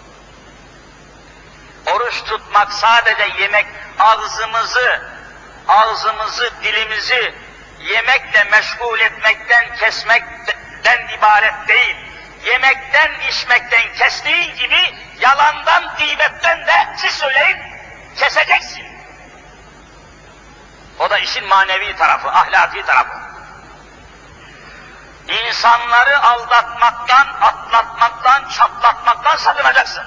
Oruç tutmak sadece yemek, ağzımızı, ağzımızı, dilimizi yemekle meşgul etmekten, kesmekten ibaret değil. Yemekten, içmekten kestiğin gibi yalandan, gıybetten de siz söyleyin, keseceksin. O da işin manevi tarafı, ahlaki tarafı. İnsanları aldatmaktan, atlatmaktan, çatlatmaktan sakınacaksın.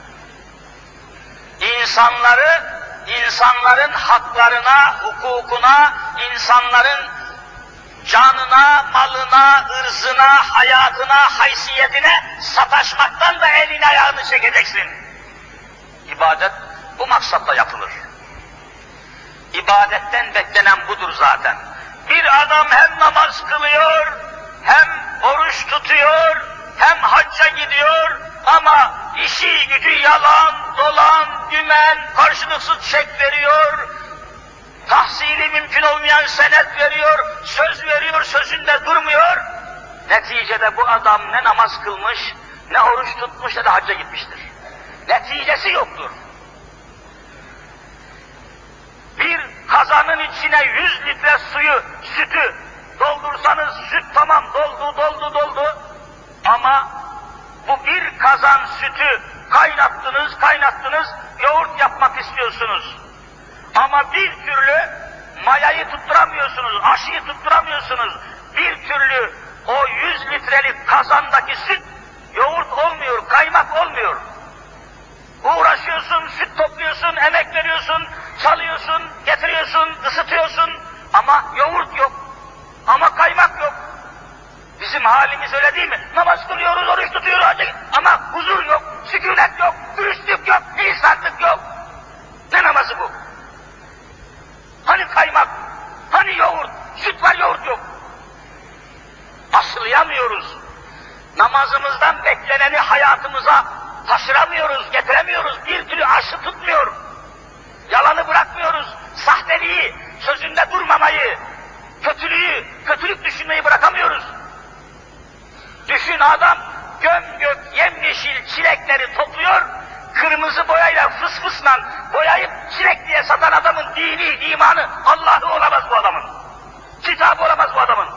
İnsanları, insanların haklarına, hukukuna, insanların canına, malına, ırzına, hayatına, haysiyetine sataşmaktan da elini ayağını çekeceksin. İbadet bu maksatla yapılır. İbadetten beklenen budur zaten. Bir adam hem namaz kılıyor, hem oruç tutuyor, hem hacca gidiyor ama işi gücü yalan, dolan, dümen, karşılıksız çek veriyor, tahsili mümkün olmayan senet veriyor, söz veriyor, sözünde durmuyor. Neticede bu adam ne namaz kılmış, ne oruç tutmuş, ne de hacca gitmiştir. Neticesi yoktur. Bir kazanın içine yüz litre suyu, sütü doldursanız süt tamam doldu, doldu, doldu. Ama bu bir kazan sütü kaynattınız, kaynattınız, yoğurt yapmak istiyorsunuz. Ama bir türlü mayayı tutturamıyorsunuz, aşıyı tutturamıyorsunuz. Bir türlü o yüz litrelik kazandaki süt yoğurt olmuyor, kaymak olmuyor. Uğraşıyorsun, süt topluyorsun, emek veriyorsun, çalıyorsun, getiriyorsun, ısıtıyorsun ama yoğurt yok, ama kaymak yok. Bizim halimiz öyle değil mi? Namaz kılıyoruz, oruç tutuyoruz ama huzur yok, sükunet yok, dürüstlük yok, insanlık yok. Ne namazı bu? Hani kaymak, hani yoğurt, süt var yoğurt yok. Aslayamıyoruz. Namazımızdan bekleneni hayatımıza taşıramıyoruz, getiremiyoruz. Bir türlü aşı tutmuyor. Yalanı bırakmıyoruz. Sahteliği, sözünde durmamayı, kötülüğü, kötülük düşünmeyi bırakamıyoruz. Düşün adam göm gök yemyeşil çilekleri topluyor, kırmızı boyayla fıs fısla boyayıp çilek diye satan adamın dini, imanı, Allah'ı olamaz bu adamın. Kitabı olamaz bu adamın.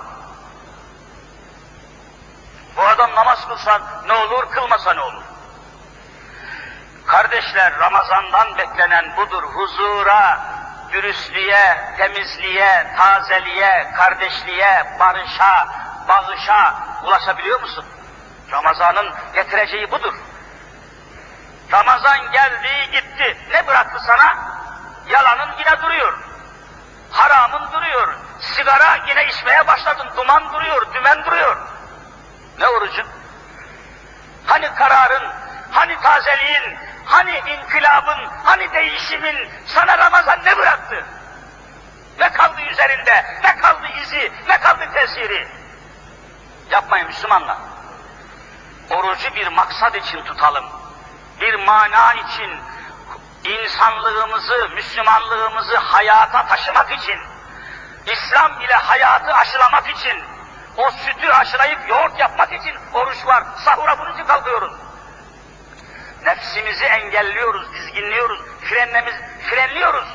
Bu adam namaz kılsa ne olur, kılmasa ne olur? Kardeşler, Ramazan'dan beklenen budur. Huzura, dürüstlüğe, temizliğe, tazeliğe, kardeşliğe, barışa, bağışa ulaşabiliyor musun? Ramazan'ın getireceği budur. Ramazan geldi gitti. Ne bıraktı sana? Yalanın yine duruyor. Haramın duruyor. Sigara yine içmeye başladın. Duman duruyor, dümen duruyor. Ne orucun? Hani kararın, hani tazeliğin, hani inkılabın, hani değişimin, sana Ramazan ne bıraktı? Ne kaldı üzerinde, ne kaldı izi, ne kaldı tesiri? Yapmayın Müslümanlar. Orucu bir maksat için tutalım. Bir mana için, insanlığımızı, Müslümanlığımızı hayata taşımak için, İslam ile hayatı aşılamak için, o sütü aşılayıp yoğurt yapmak için oruç var. Sahura bunun için kalkıyoruz. Nefsimizi engelliyoruz, dizginliyoruz, frenlemiz, frenliyoruz.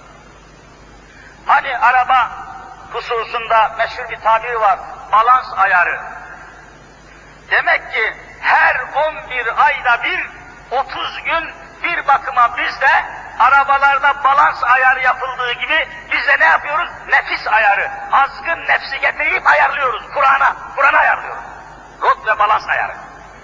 Hani araba hususunda meşhur bir tabir var, balans ayarı. Demek ki her on bir ayda bir, otuz gün bir bakıma bizde arabalarda balans ayarı yapıldığı gibi biz de ne yapıyoruz? Nefis ayarı. Azgın nefsi getirip ayarlıyoruz. Kur'an'a, Kur'an'a ayarlıyoruz. Rot ve balans ayarı.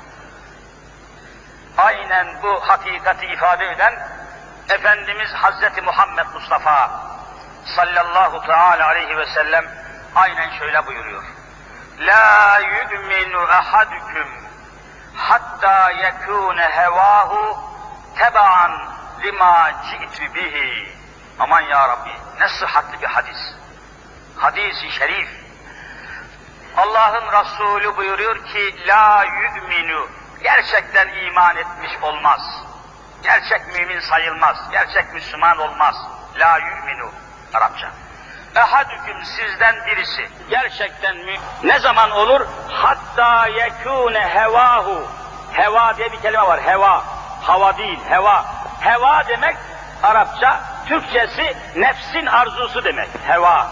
Aynen bu hakikati ifade eden Efendimiz Hazreti Muhammed Mustafa sallallahu teala aleyhi ve sellem aynen şöyle buyuruyor. La yu'minu ahadukum hatta yekune hevahu teba'an lima ci'tu bihi. Aman ya Rabbi, ne sıhhatli bir hadis. Hadis-i şerif. Allah'ın Resulü buyuruyor ki la yu'minu, gerçekten iman etmiş olmaz. Gerçek mümin sayılmaz. Gerçek Müslüman olmaz. La yu'minu Arapça. Ehadüküm, sizden birisi gerçekten mümin ne zaman olur? Hatta yekûne hevahu. Heva diye bir kelime var. Heva. Hava değil, heva. Heva demek Arapça, Türkçesi nefsin arzusu demek. Heva.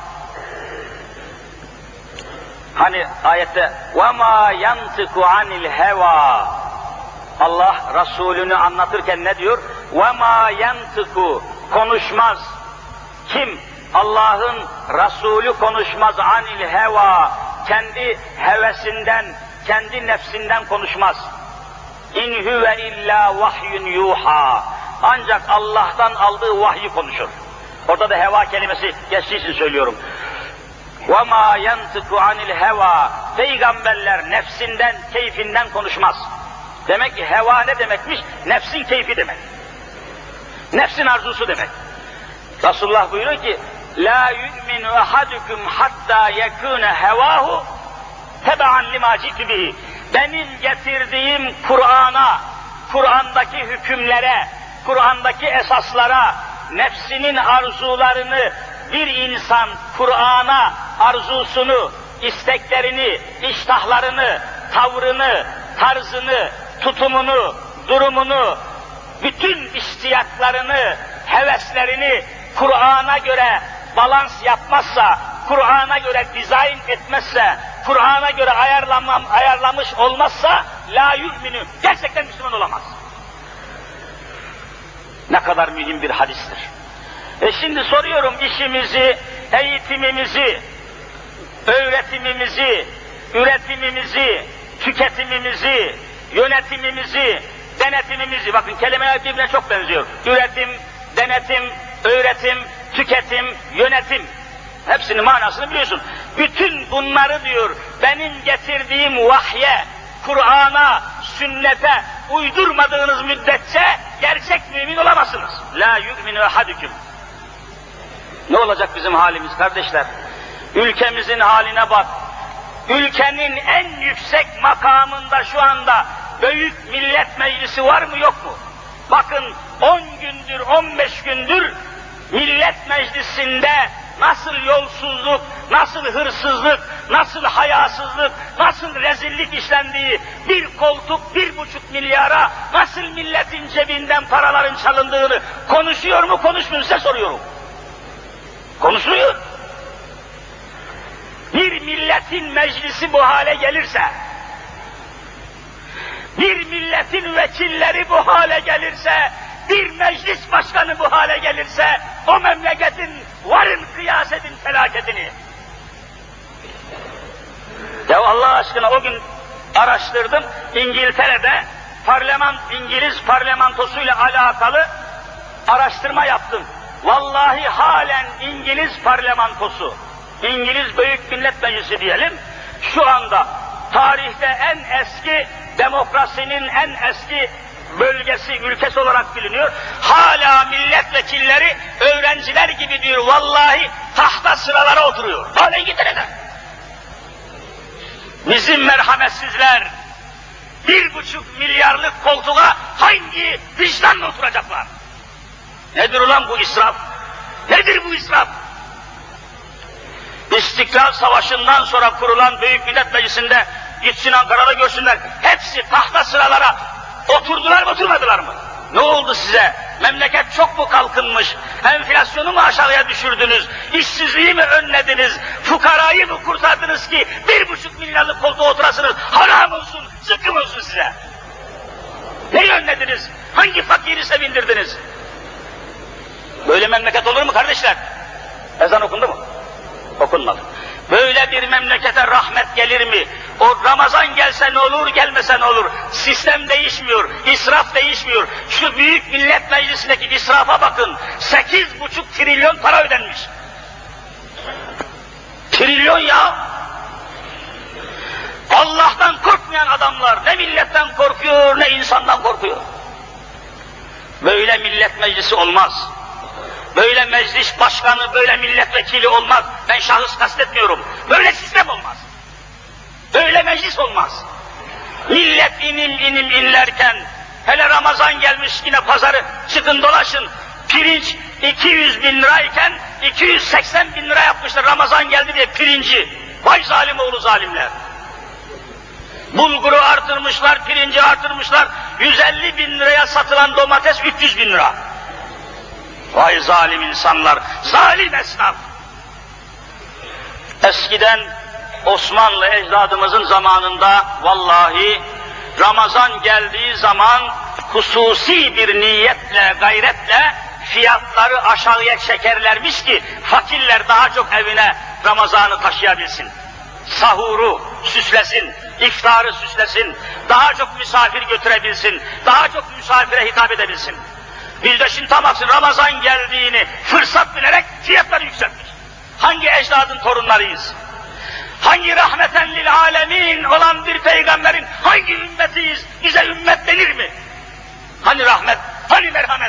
Hani ayette وَمَا يَنْتِقُ عَنِ الْهَوَى, Allah Resulünü anlatırken ne diyor? وَمَا يَنْتِقُ, konuşmaz. Kim? Allah'ın Resulü konuşmaz. Anil heva, kendi hevesinden, kendi nefsinden konuşmaz. İn huve illa vahyun yuha, ancak Allah'tan aldığı vahyi konuşur. Orada da heva kelimesi geçtiği için söylüyorum. وَمَا يَنْتِقُ عَنِ الْهَوَى, peygamberler nefsinden, keyfinden konuşmaz. Demek ki heva ne demekmiş? Nefsin keyfi demek. Nefsin arzusu demek. Resulullah buyuruyor ki la yu'minu ahadukum hatta yekune hevahu tebe'an lima ci'tu bihi. Benim getirdiğim Kur'an'a, Kur'an'daki hükümlere, Kur'an'daki esaslara, nefsinin arzularını, bir insan Kur'an'a arzusunu, isteklerini, iştahlarını, tavrını, tarzını, tutumunu, durumunu, bütün istiyaklarını, heveslerini Kur'an'a göre balans yapmazsa, Kur'an'a göre dizayn etmezse, Kur'an'a göre ayarlamam, ayarlamış olmazsa la yu'minu, gerçekten Müslüman olamaz. Ne kadar mühim bir hadistir. E şimdi soruyorum, işimizi, eğitimimizi, öğretimimizi, üretimimizi, tüketimimizi, yönetimimizi, denetimimizi, bakın kelimeler birbirine çok benziyor. Üretim, denetim, öğretim, tüketim, yönetim. Hepsinin manasını biliyorsun. Bütün bunları diyor, benim getirdiğim vahye, Kur'an'a, sünnete uydurmadığınız müddetçe gerçek mümin olamazsınız. La yu'minu ahadüküm. Ne olacak bizim halimiz kardeşler? Ülkemizin haline bak. Ülkenin en yüksek makamında şu anda Büyük Millet Meclisi var mı yok mu? Bakın on gündür, on beş gündür Millet Meclisi'nde nasıl yolsuzluk, nasıl hırsızlık, nasıl hayasızlık, nasıl rezillik işlendiği, bir koltuk bir buçuk milyara nasıl milletin cebinden paraların çalındığını konuşuyor mu konuşmuyor, size soruyorum. Konuşuluyor. Bir milletin meclisi bu hale gelirse, bir milletin vekilleri bu hale gelirse, bir meclis başkanı bu hale gelirse, o memleketin varın kıyas edin felaketini. Ya Allah aşkına o gün araştırdım, İngiltere'de parlament, İngiliz parlamentosuyla alakalı araştırma yaptım. Vallahi halen İngiliz parlamentosu, İngiliz Büyük Millet Meclisi diyelim, şu anda tarihte en eski, demokrasinin en eski bölgesi, ülkesi olarak biliniyor. Hala milletvekilleri öğrenciler gibi diyor, vallahi tahta sıralara oturuyor. Hala İngiltere'de. Bizim merhametsizler bir buçuk milyarlık koltuğa hangi vicdanla oturacaklar? Nedir ulan bu israf? Nedir bu israf? İstiklal Savaşı'ndan sonra kurulan Büyük Millet Meclisi'nde gitsin Ankara'da görsünler. Hepsi tahta sıralara oturdular mı oturmadılar mı? Ne oldu size? Memleket çok mu kalkınmış? Enflasyonu mu aşağıya düşürdünüz? İşsizliği mi önlediniz? Fukarayı mı kurtardınız ki bir buçuk milyarlık koltuğa oturasınız? Haram olsun, zıkkım olsun size. Neyi önlediniz? Hangi fakiri sevindirdiniz? Böyle memleket olur mu kardeşler? Ezan okundu mu? Okunmadı. Böyle bir memlekete rahmet gelir mi? O Ramazan gelse ne olur, gelmese ne olur? Sistem değişmiyor, israf değişmiyor. Şu Büyük Millet Meclisi'ndeki israfa bakın. Sekiz buçuk trilyon para ödenmiş. Trilyon ya! Allah'tan korkmayan adamlar ne milletten korkuyor, ne insandan korkuyor. Böyle millet meclisi olmaz. Böyle meclis başkanı, böyle milletvekili olmaz. Ben şahıs kastetmiyorum. Böyle sistem olmaz. Böyle meclis olmaz. Millet inim inim inlerken, hele Ramazan gelmiş yine pazarı çıkın dolaşın, pirinç iki yüz bin lirayken iki yüz seksen bin lira yapmışlar Ramazan geldi diye pirinci. Vay zalim oğlu zalimler. Bulguru artırmışlar, pirinci artırmışlar, yüz elli bin liraya satılan domates üç yüz bin lira. Vay zalim insanlar, zalim esnaf. Eskiden Osmanlı ecdadımızın zamanında vallahi Ramazan geldiği zaman hususi bir niyetle, gayretle fiyatları aşağıya çekerlermiş ki fakirler daha çok evine Ramazan'ı taşıyabilsin. Sahuru süslesin, iftarı süslesin, daha çok misafir götürebilsin, daha çok misafire hitap edebilsin. Biz de şimdi tam aksine Ramazan geldiğini fırsat bilerek fiyatları yükseltmiş. Hangi ecdadın torunlarıyız? Hangi rahmeten lil alemin olan bir peygamberin hangi ümmetiyiz? Bize ümmet denir mi? Hani rahmet, hani merhamet?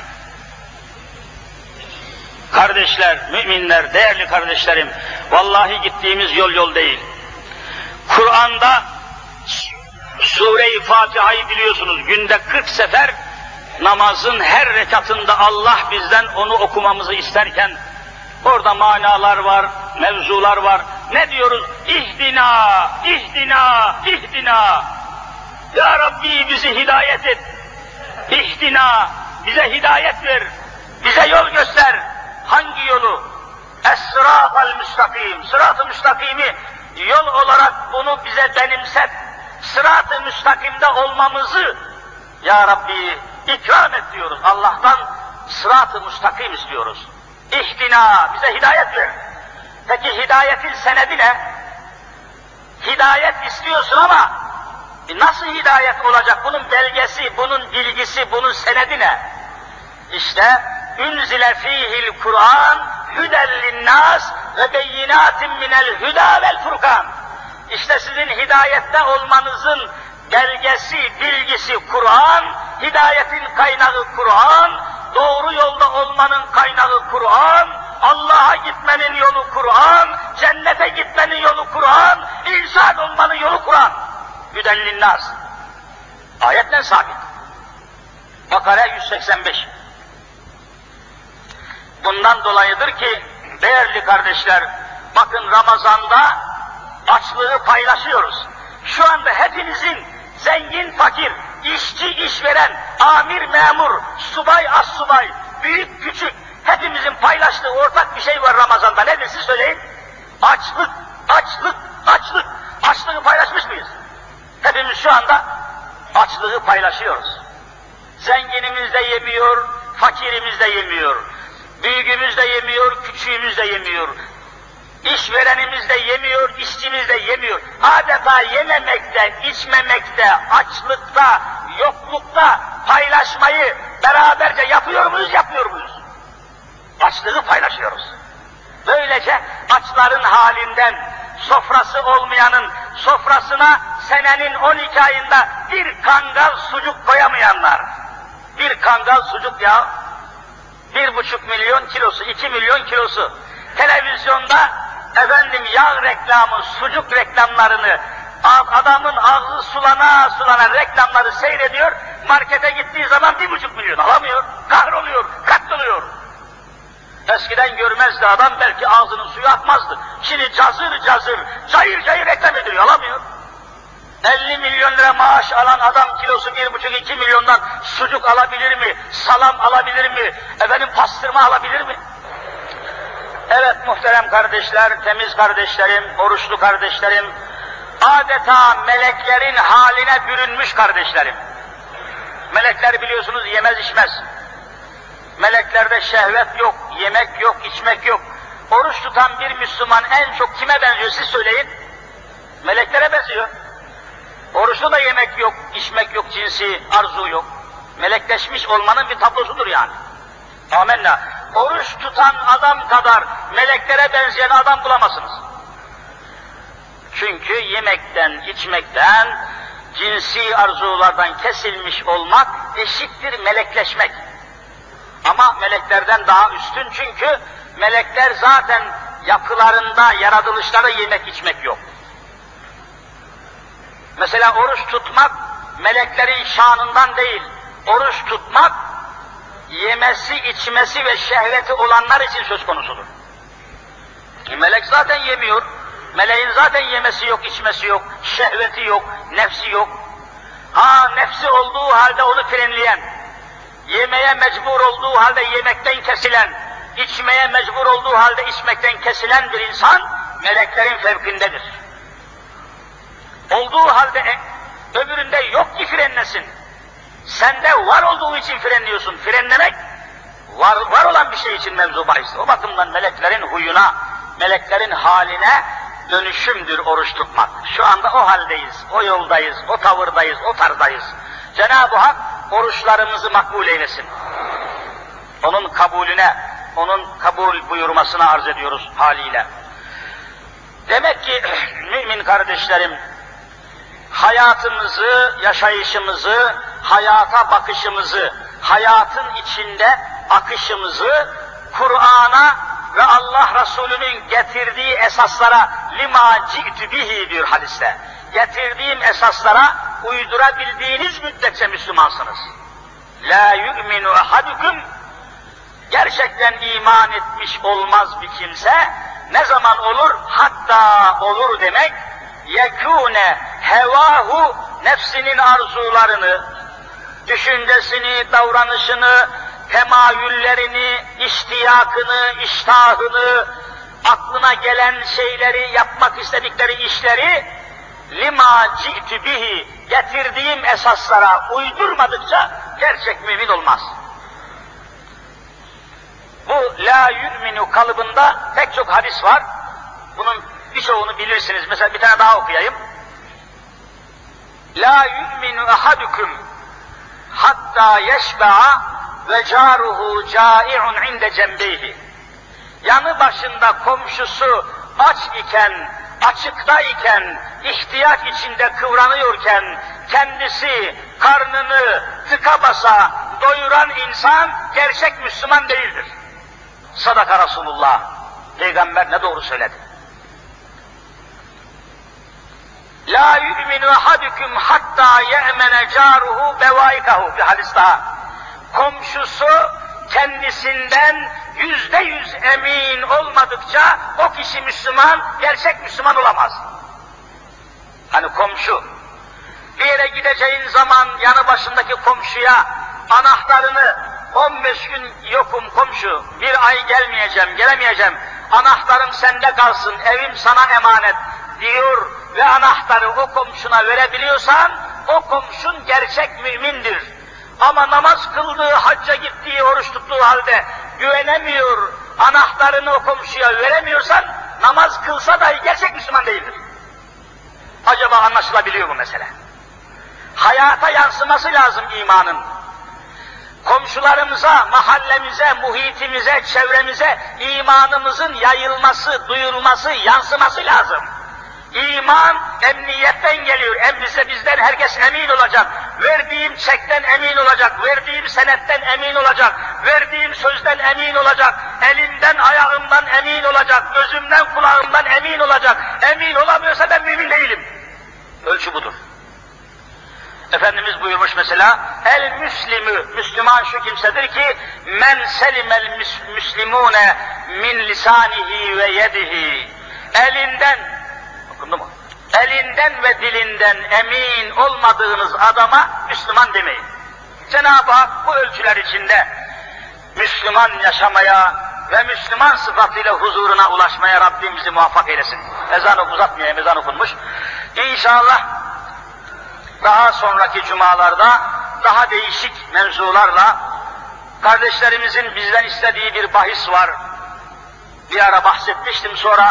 Kardeşler, müminler, değerli kardeşlerim, vallahi gittiğimiz yol yol değil. Kur'an'da Sure-i Fatiha'yı biliyorsunuz, günde kırk sefer namazın her rekatında Allah bizden onu okumamızı isterken, orada manalar var, mevzular var. Ne diyoruz? İhdina, ihdina, ihdina. Ya Rabbi bizi hidayet et. İhdina, bize hidayet ver. Bize yol göster. Hangi yolu? Es-sıratal müstakim. Sırat-ı müstakimi yol olarak bunu bize benimset. Sırat-ı müstakimde olmamızı Ya Rabbi ikram et diyoruz. Allah'tan sırat-ı müstakim istiyoruz. İhdina, bize hidayet ver. Peki hidayetin senedi ne? Hidayet istiyorsun ama nasıl hidayet olacak? Bunun belgesi, bunun bilgisi, bunun senedi ne? İşte ünzile fihil Kur'an hüden linnâs ve beyinâtin minel hüdâ vel furkan. İşte sizin hidayette olmanızın belgesi, bilgisi Kur'an, hidayetin kaynağı Kur'an, doğru yolda olmanın kaynağı Kur'an, Allah'a gitmenin yolu Kur'an, cennete gitmenin yolu Kur'an, insan olmanın yolu Kur'an. Hüden linnâs. Ayetle sabit. Bakara yüz seksen beş. Bundan dolayıdır ki değerli kardeşler, bakın Ramazan'da açlığı paylaşıyoruz. Şu anda hepinizin zengin fakir, işçi işveren, amir memur, subay assubay, büyük küçük Hepimizin paylaştığı ortak bir şey var Ramazan'da. Nedir siz söyleyin? Açlık, açlık, açlık. Açlığı paylaşmış mıyız? Hepimiz şu anda açlığı paylaşıyoruz. Zenginimiz de yemiyor, fakirimiz de yemiyor. Büyüğümüz de yemiyor, küçüğümüz de yemiyor. İşverenimiz de yemiyor, işçimiz de yemiyor. Adeta yememekte, içmemekte, açlıkta, yoklukta paylaşmayı beraberce yapıyor muyuz, yapmıyor muyuz? Açlığı paylaşıyoruz. Böylece açların halinden, sofrası olmayanın sofrasına senenin on iki ayında bir kangal sucuk koyamayanlar, bir kangal sucuk ya, bir buçuk milyon kilosu, iki milyon kilosu, televizyonda efendim yağ reklamı, sucuk reklamlarını, adamın ağzı sulana sulana reklamları seyrediyor, markete gittiği zaman bir buçuk milyon alamıyor, kahroluyor, katloluyor. Eskiden görmezdi adam, belki ağzının suyu akmazdı. Şimdi cazır cazır, cayır cayır reklam ediyor, alamıyor. elli milyon lira maaş alan adam kilosu bir buçuk iki milyondan sucuk alabilir mi? Salam alabilir mi? Efendim pastırma alabilir mi? Evet muhterem kardeşler, temiz kardeşlerim, oruçlu kardeşlerim, adeta meleklerin haline bürünmüş kardeşlerim. Melekler biliyorsunuz yemez içmez. Meleklerde şehvet yok, yemek yok, içmek yok. Oruç tutan bir Müslüman en çok kime benziyor siz söyleyin? Meleklere benziyor. Oruçta da yemek yok, içmek yok, cinsi, arzu yok. Melekleşmiş olmanın bir tablosudur yani. Amenna. Oruç tutan adam kadar meleklere benzeyen adam bulamazsınız. Çünkü yemekten, içmekten, cinsi arzulardan kesilmiş olmak eşittir melekleşmek. Ama meleklerden daha üstün, çünkü melekler zaten yapılarında, yaratılışlarda yemek içmek yok. Mesela oruç tutmak meleklerin şanından değil, oruç tutmak yemesi, içmesi ve şehveti olanlar için söz konusudur. E melek zaten yemiyor, meleğin zaten yemesi yok, içmesi yok, şehveti yok, nefsi yok. Ha nefsi olduğu halde onu frenleyen, yemeye mecbur olduğu halde yemekten kesilen, içmeye mecbur olduğu halde içmekten kesilen bir insan meleklerin fevkindedir. Olduğu halde öbüründe yok ki frenlesin. Sende var olduğu için frenliyorsun. Frenlemek var, var olan bir şey için mevzu bahis. O bakımdan meleklerin huyuna, meleklerin haline dönüşümdür oruç tutmak. Şu anda o haldeyiz, o yoldayız, o tavırdayız, o tarzdayız. Cenab-ı Hak oruçlarımızı makbul eylesin. Onun kabulüne, onun kabul buyurmasına arz ediyoruz haliyle. Demek ki mümin kardeşlerim, hayatımızı, yaşayışımızı, hayata bakışımızı, hayatın içinde akışımızı Kur'an'a ve Allah Resulü'nün getirdiği esaslara lima ci'tü bihi diyor hadiste. Getirdiğim esaslara uydurabildiğiniz müddetçe Müslümansınız. La yu'minu ahadukum, gerçekten iman etmiş olmaz bir kimse. Ne zaman olur? Hatta olur demek, yekûne hevahu, nefsinin arzularını, düşüncesini, davranışını, temayüllerini, iştiyakını, iştahını, aklına gelen şeyleri, yapmak istedikleri işleri lima ci'tü bihi, getirdiğim esaslara uydurmadıkça gerçek mümin olmaz. Bu la yu'minu kalıbında pek çok hadis var. Bunun birçoğunu bilirsiniz. Mesela bir tane daha okuyayım. La yu'minu ahadukum hatta yeşba'a ve caruhu cai'un inde cembeyhi. Yanı başında komşusu aç iken, açıkta iken, ihtiyaç içinde kıvranıyorken, kendisi karnını tıka basa doyuran insan gerçek Müslüman değildir. Sadaka Resulullah. Peygamber ne doğru söyledi. La yu'minu ahadukum hatta ye'mene caruhu bevaikahu, bir hadis daha. Komşusu kendisinden yüzde yüz emin olmadıkça o kişi Müslüman, gerçek Müslüman olamaz. Hani komşu, bir yere gideceğin zaman yanı başındaki komşuya anahtarını on beş gün yokum komşu, bir ay gelmeyeceğim, gelemeyeceğim, anahtarım sende kalsın, evim sana emanet diyor ve anahtarı o komşuna verebiliyorsan, o komşun gerçek mümindir. Ama namaz kıldığı, hacca gittiği, oruç tuttuğu halde güvenemiyor, anahtarını o komşuya veremiyorsan, namaz kılsa dahi gerçek Müslüman değildir. Acaba anlaşılabiliyor bu mesele? Hayata yansıması lazım imanın. Komşularımıza, mahallemize, muhitimize, çevremize imanımızın yayılması, duyulması, yansıması lazım. İman emniyetten geliyor. Em bize bizden herkes emin olacak. Verdiğim çekten emin olacak. Verdiğim senetten emin olacak. Verdiğim sözden emin olacak. Elimden, ayağımdan emin olacak. Gözümden, kulağımdan emin olacak. Emin olamıyorsa ben mümin değilim. Ölçü budur. Efendimiz buyurmuş mesela, el müslimü, Müslüman şu kimsedir ki, men selimel müslimune min lisanihi ve yedihi, elinden, okundu mu? Elinden ve dilinden emin olmadığınız adama Müslüman demeyin. Cenab-ı Hak bu ölçüler içinde Müslüman yaşamaya ve Müslüman sıfatıyla huzuruna ulaşmaya Rabbimizi muvaffak eylesin. Ezan uzatmayayım, ezan okunmuş. İnşallah daha sonraki cumalarda daha değişik mevzularla kardeşlerimizin bizden istediği bir bahis var. Bir ara bahsetmiştim, sonra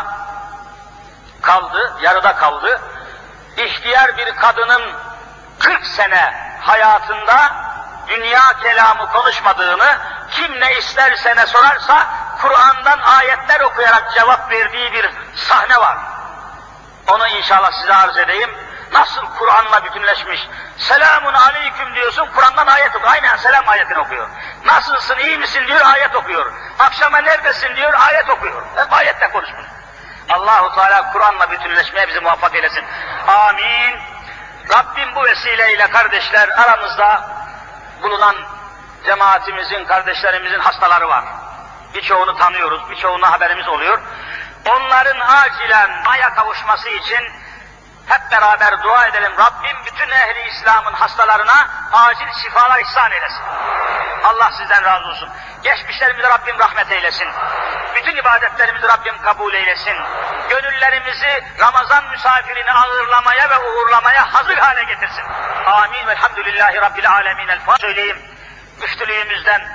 kaldı, yarıda kaldı. İhtiyar bir kadının kırk sene hayatında dünya kelamı konuşmadığını, kim ne isterse ne sorarsa Kur'an'dan ayetler okuyarak cevap verdiği bir sahne var. Onu inşallah size arz edeyim. Nasıl Kur'an'la bütünleşmiş? Selamun aleyküm diyorsun, Kur'an'dan ayet okuyor. Aynen selam ayetini okuyor. Nasılsın, iyi misin diyor, ayet okuyor. Akşama neredesin diyor, ayet okuyor. Hep ayetle konuşmuş. Allah-u Teala Kur'an'la bütünleşmeye bizi muvaffak eylesin. Amin. Rabbim bu vesileyle kardeşler, aramızda bulunan cemaatimizin, kardeşlerimizin hastaları var. Birçoğunu tanıyoruz, birçoğuna haberimiz oluyor. Onların acilen aya kavuşması için hep beraber dua edelim. Rabbim bütün ehli İslam'ın hastalarına acil şifalar ihsan eylesin. Allah sizden razı olsun. Geçmişlerimizi Rabbim rahmet eylesin. Bütün ibadetlerimizi Rabbim kabul eylesin. Gönüllerimizi Ramazan misafirini ağırlamaya ve uğurlamaya hazır hale getirsin. Amin. Velhamdülillahi Rabbil alemin. El Fatiha. Söyleyeyim, müftülüğümüzden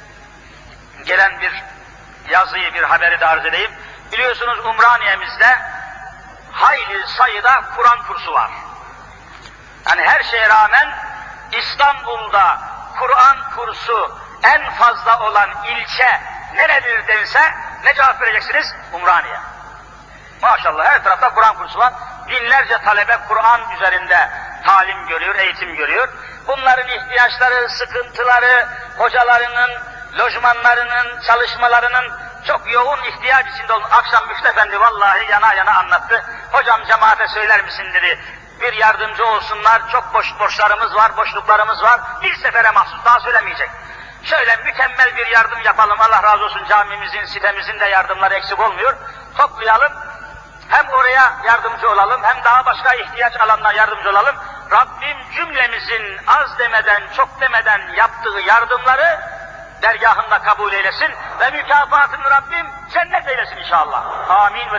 gelen bir yazıyı, bir haberi de arz edeyim. Biliyorsunuz Umraniye'mizde hayli sayıda Kur'an kursu var. Yani her şeye rağmen İstanbul'da Kur'an kursu en fazla olan ilçe neredir dense ne cevap vereceksiniz? Umraniye. Maşallah her tarafta Kur'an kursu var. Binlerce talebe Kur'an üzerinde talim görüyor, eğitim görüyor. Bunların ihtiyaçları, sıkıntıları, hocalarının, lojmanlarının, çalışmalarının çok yoğun ihtiyaç içinde oldu. Akşam Müftü Efendi vallahi yana yana anlattı. Hocam cemaate söyler misin dedi. Bir yardımcı olsunlar, çok boş borçlarımız var, boşluklarımız var. Bir sefere mahsus, daha söylemeyecek. Şöyle mükemmel bir yardım yapalım, Allah razı olsun, camimizin, sitemizin de yardımları eksik olmuyor. Toplayalım, hem oraya yardımcı olalım, hem daha başka ihtiyaç alanına yardımcı olalım. Rabbim cümlemizin az demeden, çok demeden yaptığı yardımları dergahında kabul eylesin ve mükafatını Rabbim cennet eylesin inşallah. Amin.